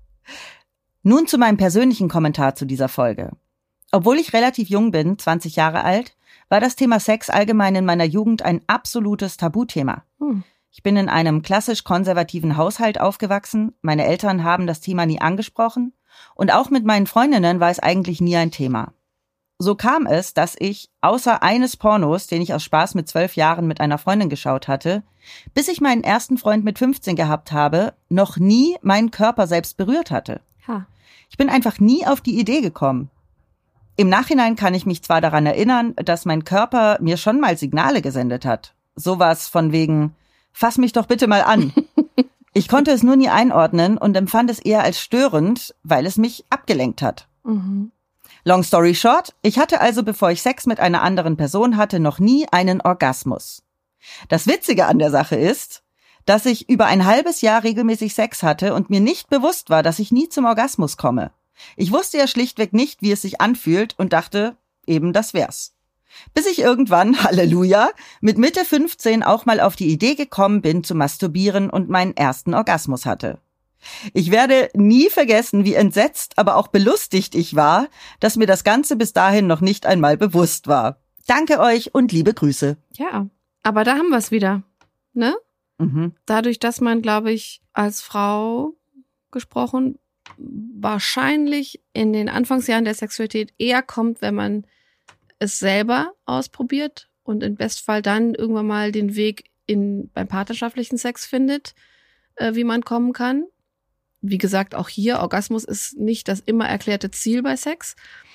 Nun zu meinem persönlichen Kommentar zu dieser Folge. Obwohl ich relativ jung bin, zwanzig Jahre alt, war das Thema Sex allgemein in meiner Jugend ein absolutes Tabuthema. Hm. Ich bin in einem klassisch konservativen Haushalt aufgewachsen. Meine Eltern haben das Thema nie angesprochen. Und auch mit meinen Freundinnen war es eigentlich nie ein Thema. So kam es, dass ich, außer eines Pornos, den ich aus Spaß mit zwölf Jahren mit einer Freundin geschaut hatte, bis ich meinen ersten Freund mit fünfzehn gehabt habe, noch nie meinen Körper selbst berührt hatte. Ha. Ich bin einfach nie auf die Idee gekommen. Im Nachhinein kann ich mich zwar daran erinnern, dass mein Körper mir schon mal Signale gesendet hat. Sowas von wegen, fass mich doch bitte mal an. Ich konnte es nur nie einordnen und empfand es eher als störend, weil es mich abgelenkt hat. Mhm. Long story short, ich hatte also, bevor ich Sex mit einer anderen Person hatte, noch nie einen Orgasmus. Das Witzige an der Sache ist, dass ich über ein halbes Jahr regelmäßig Sex hatte und mir nicht bewusst war, dass ich nie zum Orgasmus komme. Ich wusste ja schlichtweg nicht, wie es sich anfühlt und dachte, eben das wär's. Bis ich irgendwann, Halleluja, mit Mitte fünfzehn auch mal auf die Idee gekommen bin, zu masturbieren und meinen ersten Orgasmus hatte. Ich werde nie vergessen, wie entsetzt, aber auch belustigt ich war, dass mir das Ganze bis dahin noch nicht einmal bewusst war. Danke euch und liebe Grüße. Ja, aber da haben wir es wieder, ne? Mhm. Dadurch, dass man, glaube ich, als Frau gesprochen, wahrscheinlich in den Anfangsjahren der Sexualität eher kommt, wenn man es selber ausprobiert und im Bestfall dann irgendwann mal den Weg in beim partnerschaftlichen Sex findet, äh, wie man kommen kann. Wie gesagt, auch hier, Orgasmus ist nicht das immer erklärte Ziel bei Sex.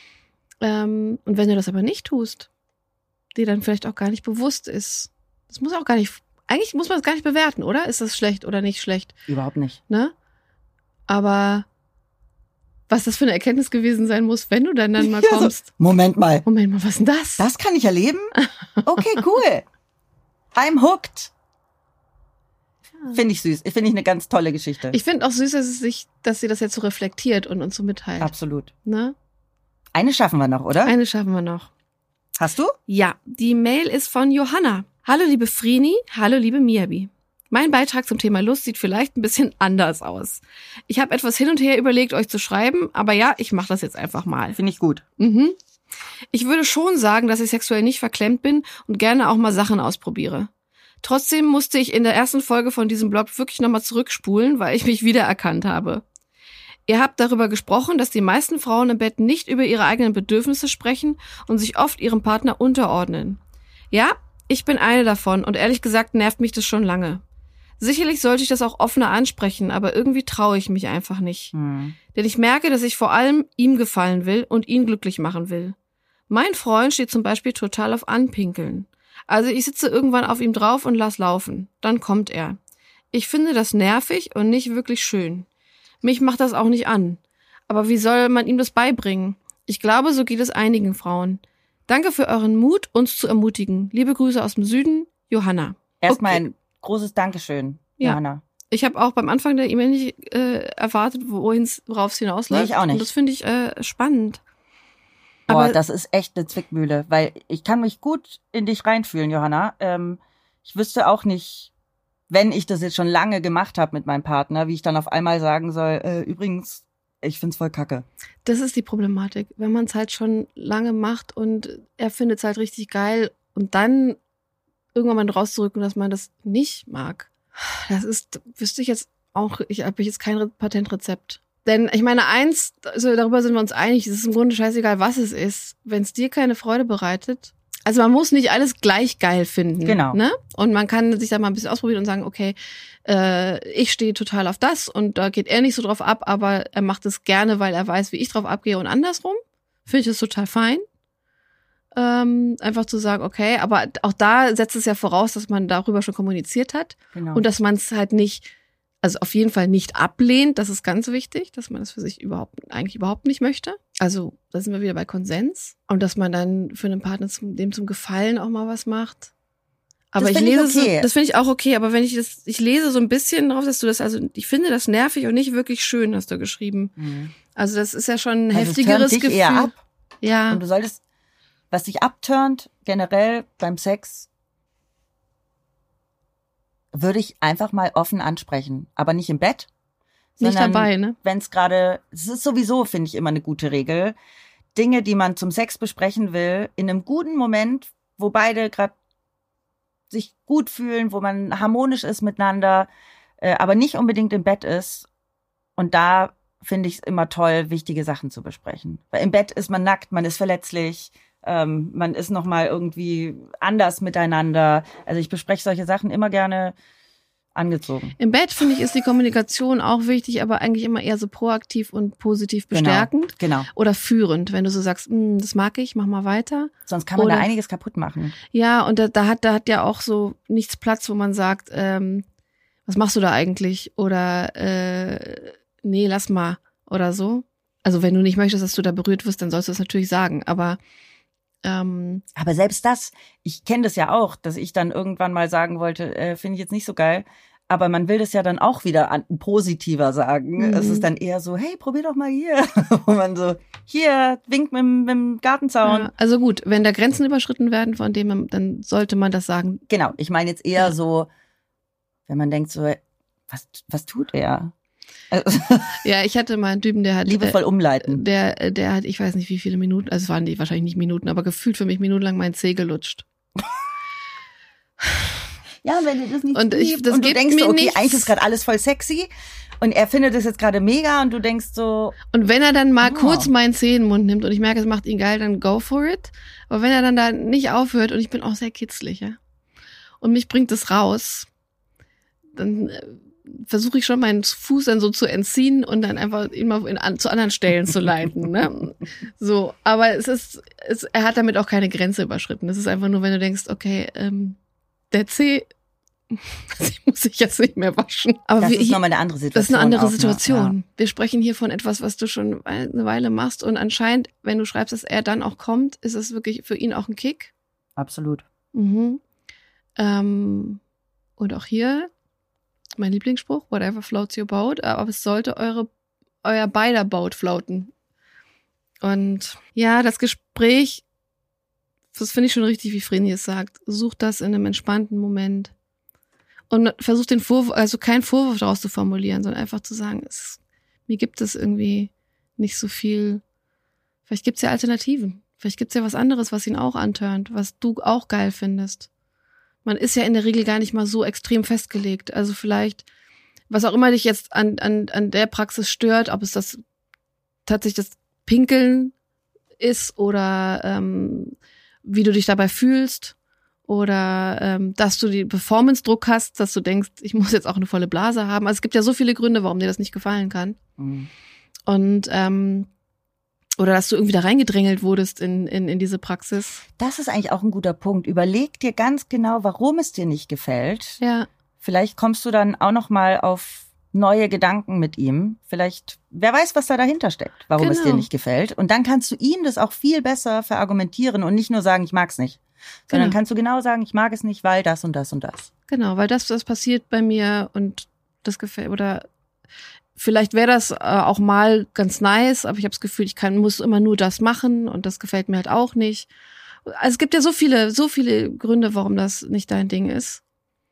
Ähm, und wenn du das aber nicht tust, dir dann vielleicht auch gar nicht bewusst ist, das muss auch gar nicht, eigentlich muss man es gar nicht bewerten, oder? Ist das schlecht oder nicht schlecht? Überhaupt nicht. Ne? Aber was das für eine Erkenntnis gewesen sein muss, wenn du dann dann mal Ja, kommst. so, Moment mal. Moment mal, was ist denn das? Das kann ich erleben? Okay, cool. I'm hooked. Finde ich süß. Finde ich eine ganz tolle Geschichte. Ich finde auch süß, dass, es sich, dass sie das jetzt so reflektiert und uns so mitteilt. Absolut. Ne? Eine schaffen wir noch, oder? Eine schaffen wir noch. Hast du? Ja, die Mail ist von Johanna. Hallo liebe Frini, hallo liebe Miabi. Mein Beitrag zum Thema Lust sieht vielleicht ein bisschen anders aus. Ich habe etwas hin und her überlegt, euch zu schreiben, aber ja, ich mache das jetzt einfach mal. Finde ich gut. Mhm. Ich würde schon sagen, dass ich sexuell nicht verklemmt bin und gerne auch mal Sachen ausprobiere. Trotzdem musste ich in der ersten Folge von diesem Blog wirklich nochmal zurückspulen, weil ich mich wiedererkannt habe. Ihr habt darüber gesprochen, dass die meisten Frauen im Bett nicht über ihre eigenen Bedürfnisse sprechen und sich oft ihrem Partner unterordnen. Ja, ich bin eine davon und ehrlich gesagt nervt mich das schon lange. Sicherlich sollte ich das auch offener ansprechen, aber irgendwie traue ich mich einfach nicht. Hm. Denn ich merke, dass ich vor allem ihm gefallen will und ihn glücklich machen will. Mein Freund steht zum Beispiel total auf Anpinkeln. Also ich sitze irgendwann auf ihm drauf und lass laufen. Dann kommt er. Ich finde das nervig und nicht wirklich schön. Mich macht das auch nicht an. Aber wie soll man ihm das beibringen? Ich glaube, so geht es einigen Frauen. Danke für euren Mut, uns zu ermutigen. Liebe Grüße aus dem Süden, Johanna. Erstmal Okay. ein großes Dankeschön, Ja. Johanna. Ich habe auch beim Anfang der E-Mail nicht äh, erwartet, worauf es hinausläuft. Nee, ich auch nicht. Und das finde ich äh, spannend. Boah, Aber das ist echt eine Zwickmühle, weil ich kann mich gut in dich reinfühlen, Johanna. Ähm, ich wüsste auch nicht, wenn ich das jetzt schon lange gemacht habe mit meinem Partner, wie ich dann auf einmal sagen soll, äh, übrigens, ich find's voll kacke. das ist die Problematik. Wenn man es halt schon lange macht und er findet es halt richtig geil und dann irgendwann mal rauszurücken, dass man das nicht mag. Das ist, wüsste ich jetzt auch, ich habe jetzt kein Re- Patentrezept. Denn ich meine, eins, also darüber sind wir uns einig, es ist im Grunde scheißegal, was es ist. Wenn es dir keine Freude bereitet, also man muss nicht alles gleich geil finden. Genau. Ne? Und man kann sich da mal ein bisschen ausprobieren und sagen, okay, äh, ich stehe total auf das und da geht er nicht so drauf ab, aber er macht es gerne, weil er weiß, wie ich drauf abgehe und andersrum. Finde ich das total fein. Ähm, einfach zu sagen, okay, aber auch da setzt es ja voraus, dass man darüber schon kommuniziert hat. Genau. Und dass man es halt nicht, also auf jeden Fall nicht ablehnt, das ist ganz wichtig, dass man es für sich überhaupt, eigentlich überhaupt nicht möchte. Also da sind wir wieder bei Konsens. Und dass man dann für einen Partner zum, dem zum Gefallen auch mal was macht. Aber Das ich find ich lese okay. so, das finde ich auch okay, aber wenn ich das, ich lese so ein bisschen drauf, dass du das, also ich finde das nervig und nicht wirklich schön, hast du geschrieben. Mhm. Also das ist ja schon ein Also es heftigeres turnt dich Gefühl. eher ab. Ja. Und du solltest, was dich abturnt, generell beim Sex, würde ich einfach mal offen ansprechen. Aber nicht im Bett. Nicht sondern dabei, ne? Wenn es gerade, es ist sowieso, finde ich, immer eine gute Regel, Dinge, die man zum Sex besprechen will, in einem guten Moment, wo beide gerade sich gut fühlen, wo man harmonisch ist miteinander, äh, aber nicht unbedingt im Bett ist. Und da finde ich es immer toll, wichtige Sachen zu besprechen. Weil im Bett ist man nackt, man ist verletzlich, ähm, man ist nochmal irgendwie anders miteinander. Also ich bespreche solche Sachen immer gerne angezogen. Im Bett, finde ich, ist die Kommunikation auch wichtig, aber eigentlich immer eher so proaktiv und positiv bestärkend. Genau. genau. Oder führend, wenn du so sagst, "Hm, das mag ich, mach mal weiter. Sonst kann man Oder- da einiges kaputt machen. Ja, und da, da hat da hat ja auch so nichts Platz, wo man sagt, ähm, was machst du da eigentlich? Oder äh, nee, lass mal oder so. Also wenn du nicht möchtest, dass du da berührt wirst, dann sollst du es natürlich sagen. Aber ähm, aber selbst das, ich kenne das ja auch, dass ich dann irgendwann mal sagen wollte, äh, finde ich jetzt nicht so geil. Aber man will das ja dann auch wieder an, positiver sagen. Mhm. Es ist dann eher so, hey, probier doch mal hier. Wo man so, hier, winkt mit, dem- mit dem Gartenzaun. ja, also gut, wenn da Grenzen überschritten werden, von dem man, dann sollte man das sagen. Genau, ich meine jetzt eher Ja. so, wenn man denkt so, was, was tut er? Also, Ja, ich hatte mal einen Typen, der hat liebevoll äh, umleiten. der, der hat, ich weiß nicht wie viele Minuten, also es waren die wahrscheinlich nicht Minuten, aber gefühlt für mich minutenlang meinen Zeh gelutscht. Ja, wenn du das nicht Und ich- liebst das und du gibt denkst mir so, okay, nichts. eigentlich ist gerade alles voll sexy und er findet das jetzt gerade mega und du denkst so, Und wenn er dann mal Oh. kurz meinen Zeh in den Mund nimmt und ich merke, es macht ihn geil, dann go for it. Aber wenn er dann da nicht aufhört und ich bin auch sehr kitzlig, ja, und mich bringt es raus, dann äh, versuche ich schon meinen Fuß dann so zu entziehen und dann einfach immer in, an, zu anderen Stellen zu leiten. Ne? So, aber es ist, es, er hat damit auch keine Grenze überschritten. Es ist einfach nur, wenn du denkst, okay, ähm, der Zeh, die muss ich jetzt nicht mehr waschen. Aber das wir, ist hier, nochmal eine andere Situation. das ist eine andere auch, ne? Situation. Ja. Wir sprechen hier von etwas, was du schon eine Weile machst und anscheinend, wenn du schreibst, dass er dann auch kommt, ist es wirklich für ihn auch ein Kick. Absolut. Mhm. Ähm, und auch hier mein Lieblingsspruch, whatever floats your boat, aber es sollte eure, euer beider Boot floaten. Und ja, das Gespräch, das finde ich schon richtig, wie Vreni es sagt, sucht das in einem entspannten Moment. Und versucht den Vorwurf, also keinen Vorwurf daraus zu formulieren, sondern einfach zu sagen, es, mir gibt es irgendwie nicht so viel, vielleicht gibt es ja Alternativen. Vielleicht gibt es ja was anderes, was ihn auch antörnt, was du auch geil findest. Man ist ja in der Regel gar nicht mal so extrem festgelegt. Also vielleicht, was auch immer dich jetzt an, an, an der Praxis stört, ob es das tatsächlich das Pinkeln ist oder ähm, wie du dich dabei fühlst oder ähm, dass du die Performance-Druck hast, dass du denkst, ich muss jetzt auch eine volle Blase haben. Also es gibt ja so viele Gründe, warum dir das nicht gefallen kann. Mhm. Und ähm, oder dass du irgendwie da reingedrängelt wurdest in, in, in diese Praxis. Das ist eigentlich auch ein guter Punkt. Überleg dir ganz genau, warum es dir nicht gefällt. Ja. Vielleicht kommst du dann auch noch mal auf neue Gedanken mit ihm. Vielleicht, wer weiß, was da dahinter steckt, warum es Genau. dir nicht gefällt. Und dann kannst du ihm das auch viel besser verargumentieren und nicht nur sagen, ich mag's nicht. Sondern Genau. kannst du genau sagen, ich mag es nicht, weil das und das und das. Genau, weil das, das passiert bei mir und das gefällt, oder vielleicht wäre das äh, auch mal ganz nice, aber ich habe das Gefühl, ich kann, muss immer nur das machen und das gefällt mir halt auch nicht. Also es gibt ja so viele, so viele Gründe, warum das nicht dein Ding ist.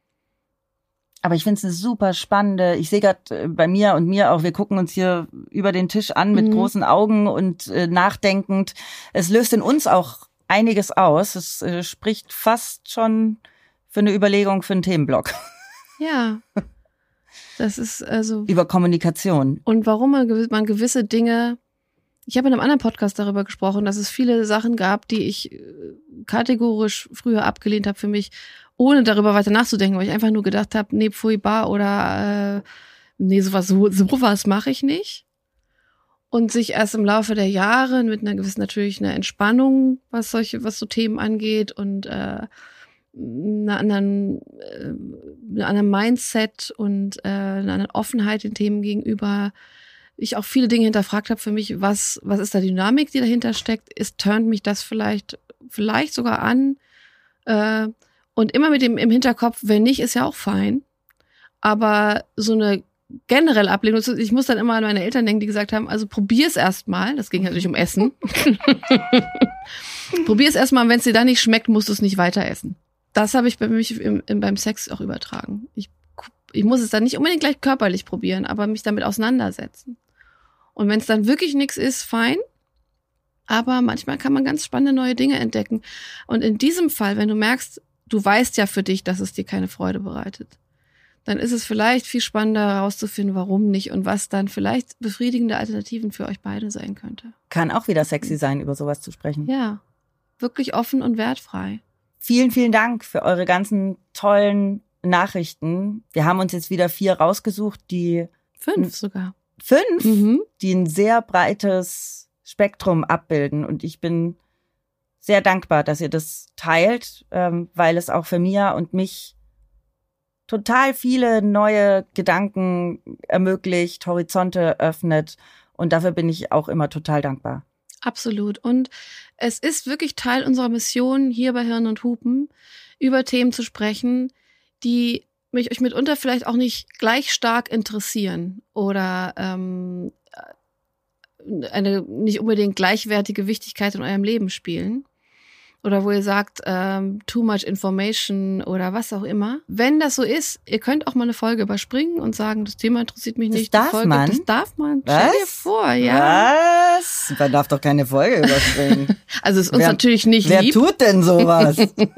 Aber ich finde es eine super spannende, ich sehe gerade bei mir und mir auch, wir gucken uns hier über den Tisch an mit Mhm. großen Augen und äh, nachdenkend. Es löst in uns auch einiges aus. Es äh, spricht fast schon für eine Überlegung für einen Themenblock Ja. Das ist also, über Kommunikation. und warum man gew- man gewisse Dinge, ich habe in einem anderen Podcast darüber gesprochen, dass es viele Sachen gab, die ich äh, kategorisch früher abgelehnt habe für mich, ohne darüber weiter nachzudenken, weil ich einfach nur gedacht habe, nee, pfui, bar oder äh, nee, sowas, so, sowas mache ich nicht. Und sich erst im Laufe der Jahre mit einer gewissen natürlich einer Entspannung, was solche, was so Themen angeht und äh, einer anderen, äh, einer anderen Mindset und äh, einer anderen Offenheit den Themen gegenüber, ich auch viele Dinge hinterfragt habe für mich, was was ist da die Dynamik, die dahinter steckt, ist turnt mich das vielleicht vielleicht sogar an, äh, und immer mit dem im Hinterkopf, wenn nicht, ist ja auch fein, aber so eine generell Ablehnung, ich muss dann immer an meine Eltern denken, die gesagt haben, also probier's erst mal, das ging natürlich um Essen, probier's erst mal, wenn es dir dann nicht schmeckt, musst du es nicht weiter essen. Das habe ich bei mich im, im, beim Sex auch übertragen. Ich, ich muss es dann nicht unbedingt gleich körperlich probieren, aber mich damit auseinandersetzen. Und wenn es dann wirklich nichts ist, fein. Aber manchmal kann man ganz spannende neue Dinge entdecken. Und in diesem Fall, wenn du merkst, du weißt ja für dich, dass es dir keine Freude bereitet, dann ist es vielleicht viel spannender herauszufinden, warum nicht und was dann vielleicht befriedigende Alternativen für euch beide sein könnte. Kann auch wieder sexy sein, über sowas zu sprechen. Ja, wirklich offen und wertfrei. Vielen, vielen Dank für eure ganzen tollen Nachrichten. Wir haben uns jetzt wieder vier rausgesucht, die Fünf sogar. fünf, Mhm. die ein sehr breites Spektrum abbilden. Und ich bin sehr dankbar, dass ihr das teilt, ähm, weil es auch für Mia und mich total viele neue Gedanken ermöglicht, Horizonte öffnet. Und dafür bin ich auch immer total dankbar. Absolut. Und es ist wirklich Teil unserer Mission, hier bei Hirn und Hupen über Themen zu sprechen, die mich euch mitunter vielleicht auch nicht gleich stark interessieren oder ähm, eine nicht unbedingt gleichwertige Wichtigkeit in eurem Leben spielen. Oder wo ihr sagt, ähm, too much information oder was auch immer. Wenn das so ist, ihr könnt auch mal eine Folge überspringen und sagen, das Thema interessiert mich Das nicht. darf die Folge, man? Das darf man. Was? Stell dir vor, ja. Was? Man darf doch keine Folge überspringen. Also es ist uns Wer- natürlich nicht Wer lieb. tut denn sowas?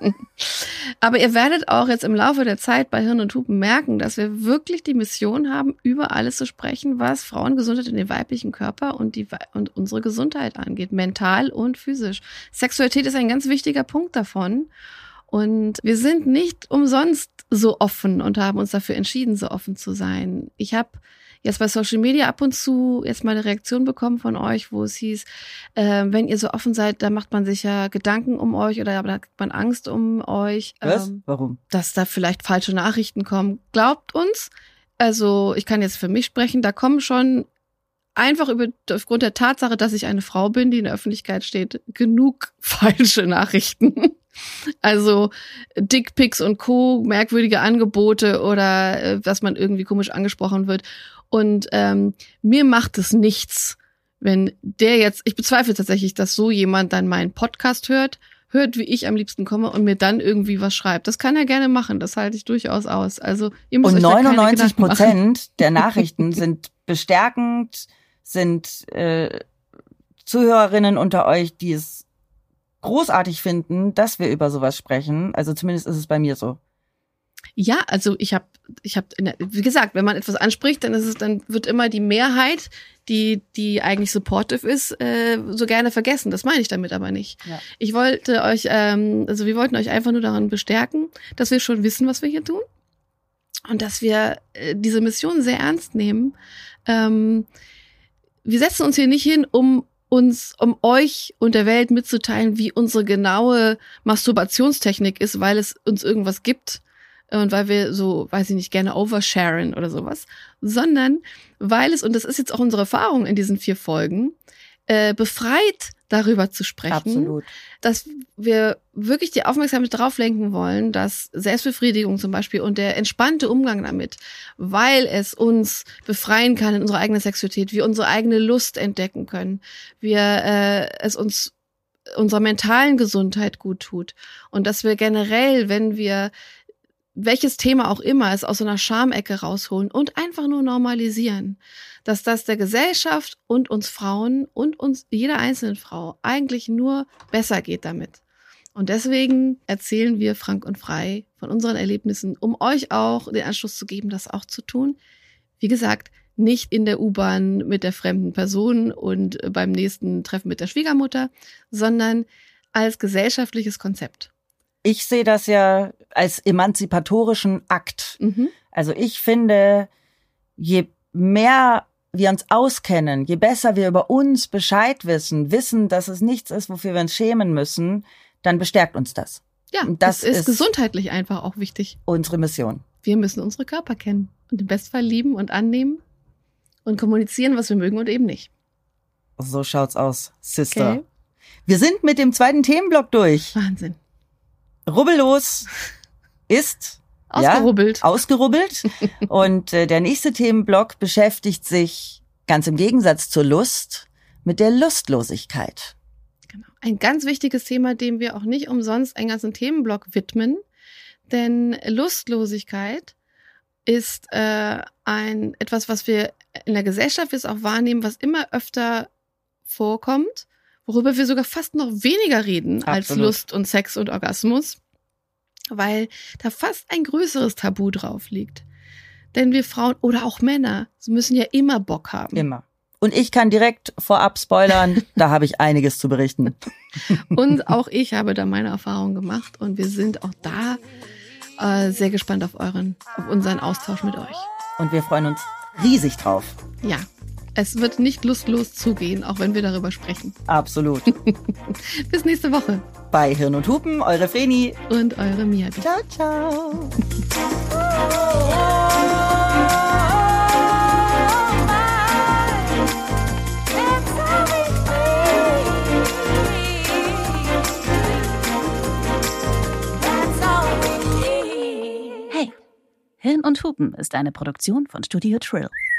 Aber ihr werdet auch jetzt im Laufe der Zeit bei Hirn und Hupen merken, dass wir wirklich die Mission haben, über alles zu sprechen, was Frauengesundheit in den weiblichen Körper und die und unsere Gesundheit angeht, mental und physisch. Sexualität ist ein ganz wichtiger Punkt davon. Und wir sind nicht umsonst so offen und haben uns dafür entschieden, so offen zu sein. Ich habe jetzt bei Social Media ab und zu jetzt mal eine Reaktion bekommen von euch, wo es hieß, äh, wenn ihr so offen seid, da macht man sich ja Gedanken um euch oder da hat man Angst um euch. Was? Ähm, Warum? dass da vielleicht falsche Nachrichten kommen. Glaubt uns, also ich kann jetzt für mich sprechen, da kommen schon einfach über, aufgrund der Tatsache, dass ich eine Frau bin, die in der Öffentlichkeit steht, genug falsche Nachrichten. Also Dickpics und Co., merkwürdige Angebote oder äh, dass man irgendwie komisch angesprochen wird. Und ähm, mir macht es nichts, wenn der jetzt, ich bezweifle tatsächlich, dass so jemand dann meinen Podcast hört, hört, wie ich am liebsten komme und mir dann irgendwie was schreibt. Das kann er gerne machen, das halte ich durchaus aus. Also ihr müsst Und euch da keine neunundneunzig Gedanken machen. Prozent der Nachrichten sind bestärkend, sind äh, Zuhörerinnen unter euch, die es großartig finden, dass wir über sowas sprechen. Also zumindest ist es bei mir so. Ja, also ich habe, ich habe, wie gesagt, wenn man etwas anspricht, dann ist es, dann wird immer die Mehrheit, die, die eigentlich supportive ist, äh, so gerne vergessen. Das meine ich damit aber nicht. Ja. Ich wollte euch, ähm, also wir wollten euch einfach nur daran bestärken, dass wir schon wissen, was wir hier tun und dass wir äh, diese Mission sehr ernst nehmen. Ähm, wir setzen uns hier nicht hin, um uns, um euch und der Welt mitzuteilen, wie unsere genaue Masturbationstechnik ist, weil es uns irgendwas gibt. Und weil wir so, weiß ich nicht, gerne oversharen oder sowas, sondern weil es, und das ist jetzt auch unsere Erfahrung in diesen vier Folgen, äh, befreit darüber zu sprechen, Absolut. dass wir wirklich die Aufmerksamkeit darauf lenken wollen, dass Selbstbefriedigung zum Beispiel und der entspannte Umgang damit, weil es uns befreien kann in unserer eigenen Sexualität, wir unsere eigene Lust entdecken können, wir äh, es uns unserer mentalen Gesundheit gut tut und dass wir generell, wenn wir welches Thema auch immer, es aus so einer Schamecke rausholen und einfach nur normalisieren, dass das der Gesellschaft und uns Frauen und uns jeder einzelnen Frau eigentlich nur besser geht damit. Und deswegen erzählen wir frank und frei von unseren Erlebnissen, um euch auch den Anschluss zu geben, das auch zu tun. Wie gesagt, nicht in der U-Bahn mit der fremden Person und beim nächsten Treffen mit der Schwiegermutter, sondern als gesellschaftliches Konzept. Ich sehe das ja als emanzipatorischen Akt. Mhm. Also ich finde, je mehr wir uns auskennen, je besser wir über uns Bescheid wissen, wissen, dass es nichts ist, wofür wir uns schämen müssen, dann bestärkt uns das. Ja, Und das das ist, ist gesundheitlich einfach auch wichtig. Unsere Mission. Wir müssen unsere Körper kennen und im Bestfall lieben und annehmen und kommunizieren, was wir mögen und eben nicht. So schaut's aus, Sister. Okay. Wir sind mit dem zweiten Themenblock durch. Wahnsinn. Rubbellos ist Ausgerubbelt. Ja, ausgerubbelt. Und äh, der nächste Themenblock beschäftigt sich ganz im Gegensatz zur Lust mit der Lustlosigkeit. Genau. Ein ganz wichtiges Thema, dem wir auch nicht umsonst einen ganzen Themenblock widmen. Denn Lustlosigkeit ist äh, ein etwas, was wir in der Gesellschaft jetzt auch wahrnehmen, was immer öfter vorkommt, worüber wir sogar fast noch weniger reden als Absolut. Lust und Sex und Orgasmus, weil da fast ein größeres Tabu drauf liegt. Denn wir Frauen oder auch Männer müssen ja immer Bock haben. Immer. Und ich kann direkt vorab spoilern, da habe ich einiges zu berichten. Und auch ich habe da meine Erfahrungen gemacht und wir sind auch da äh, sehr gespannt auf euren, auf unseren Austausch mit euch. Und wir freuen uns riesig drauf. Ja, es wird nicht lustlos zugehen, auch wenn wir darüber sprechen. Absolut. Bis nächste Woche. Bei Hirn und Hupen, eure Vreni. Und eure Mia. Ciao, ciao. Hirn und Hupen ist eine Produktion von Studio Trill.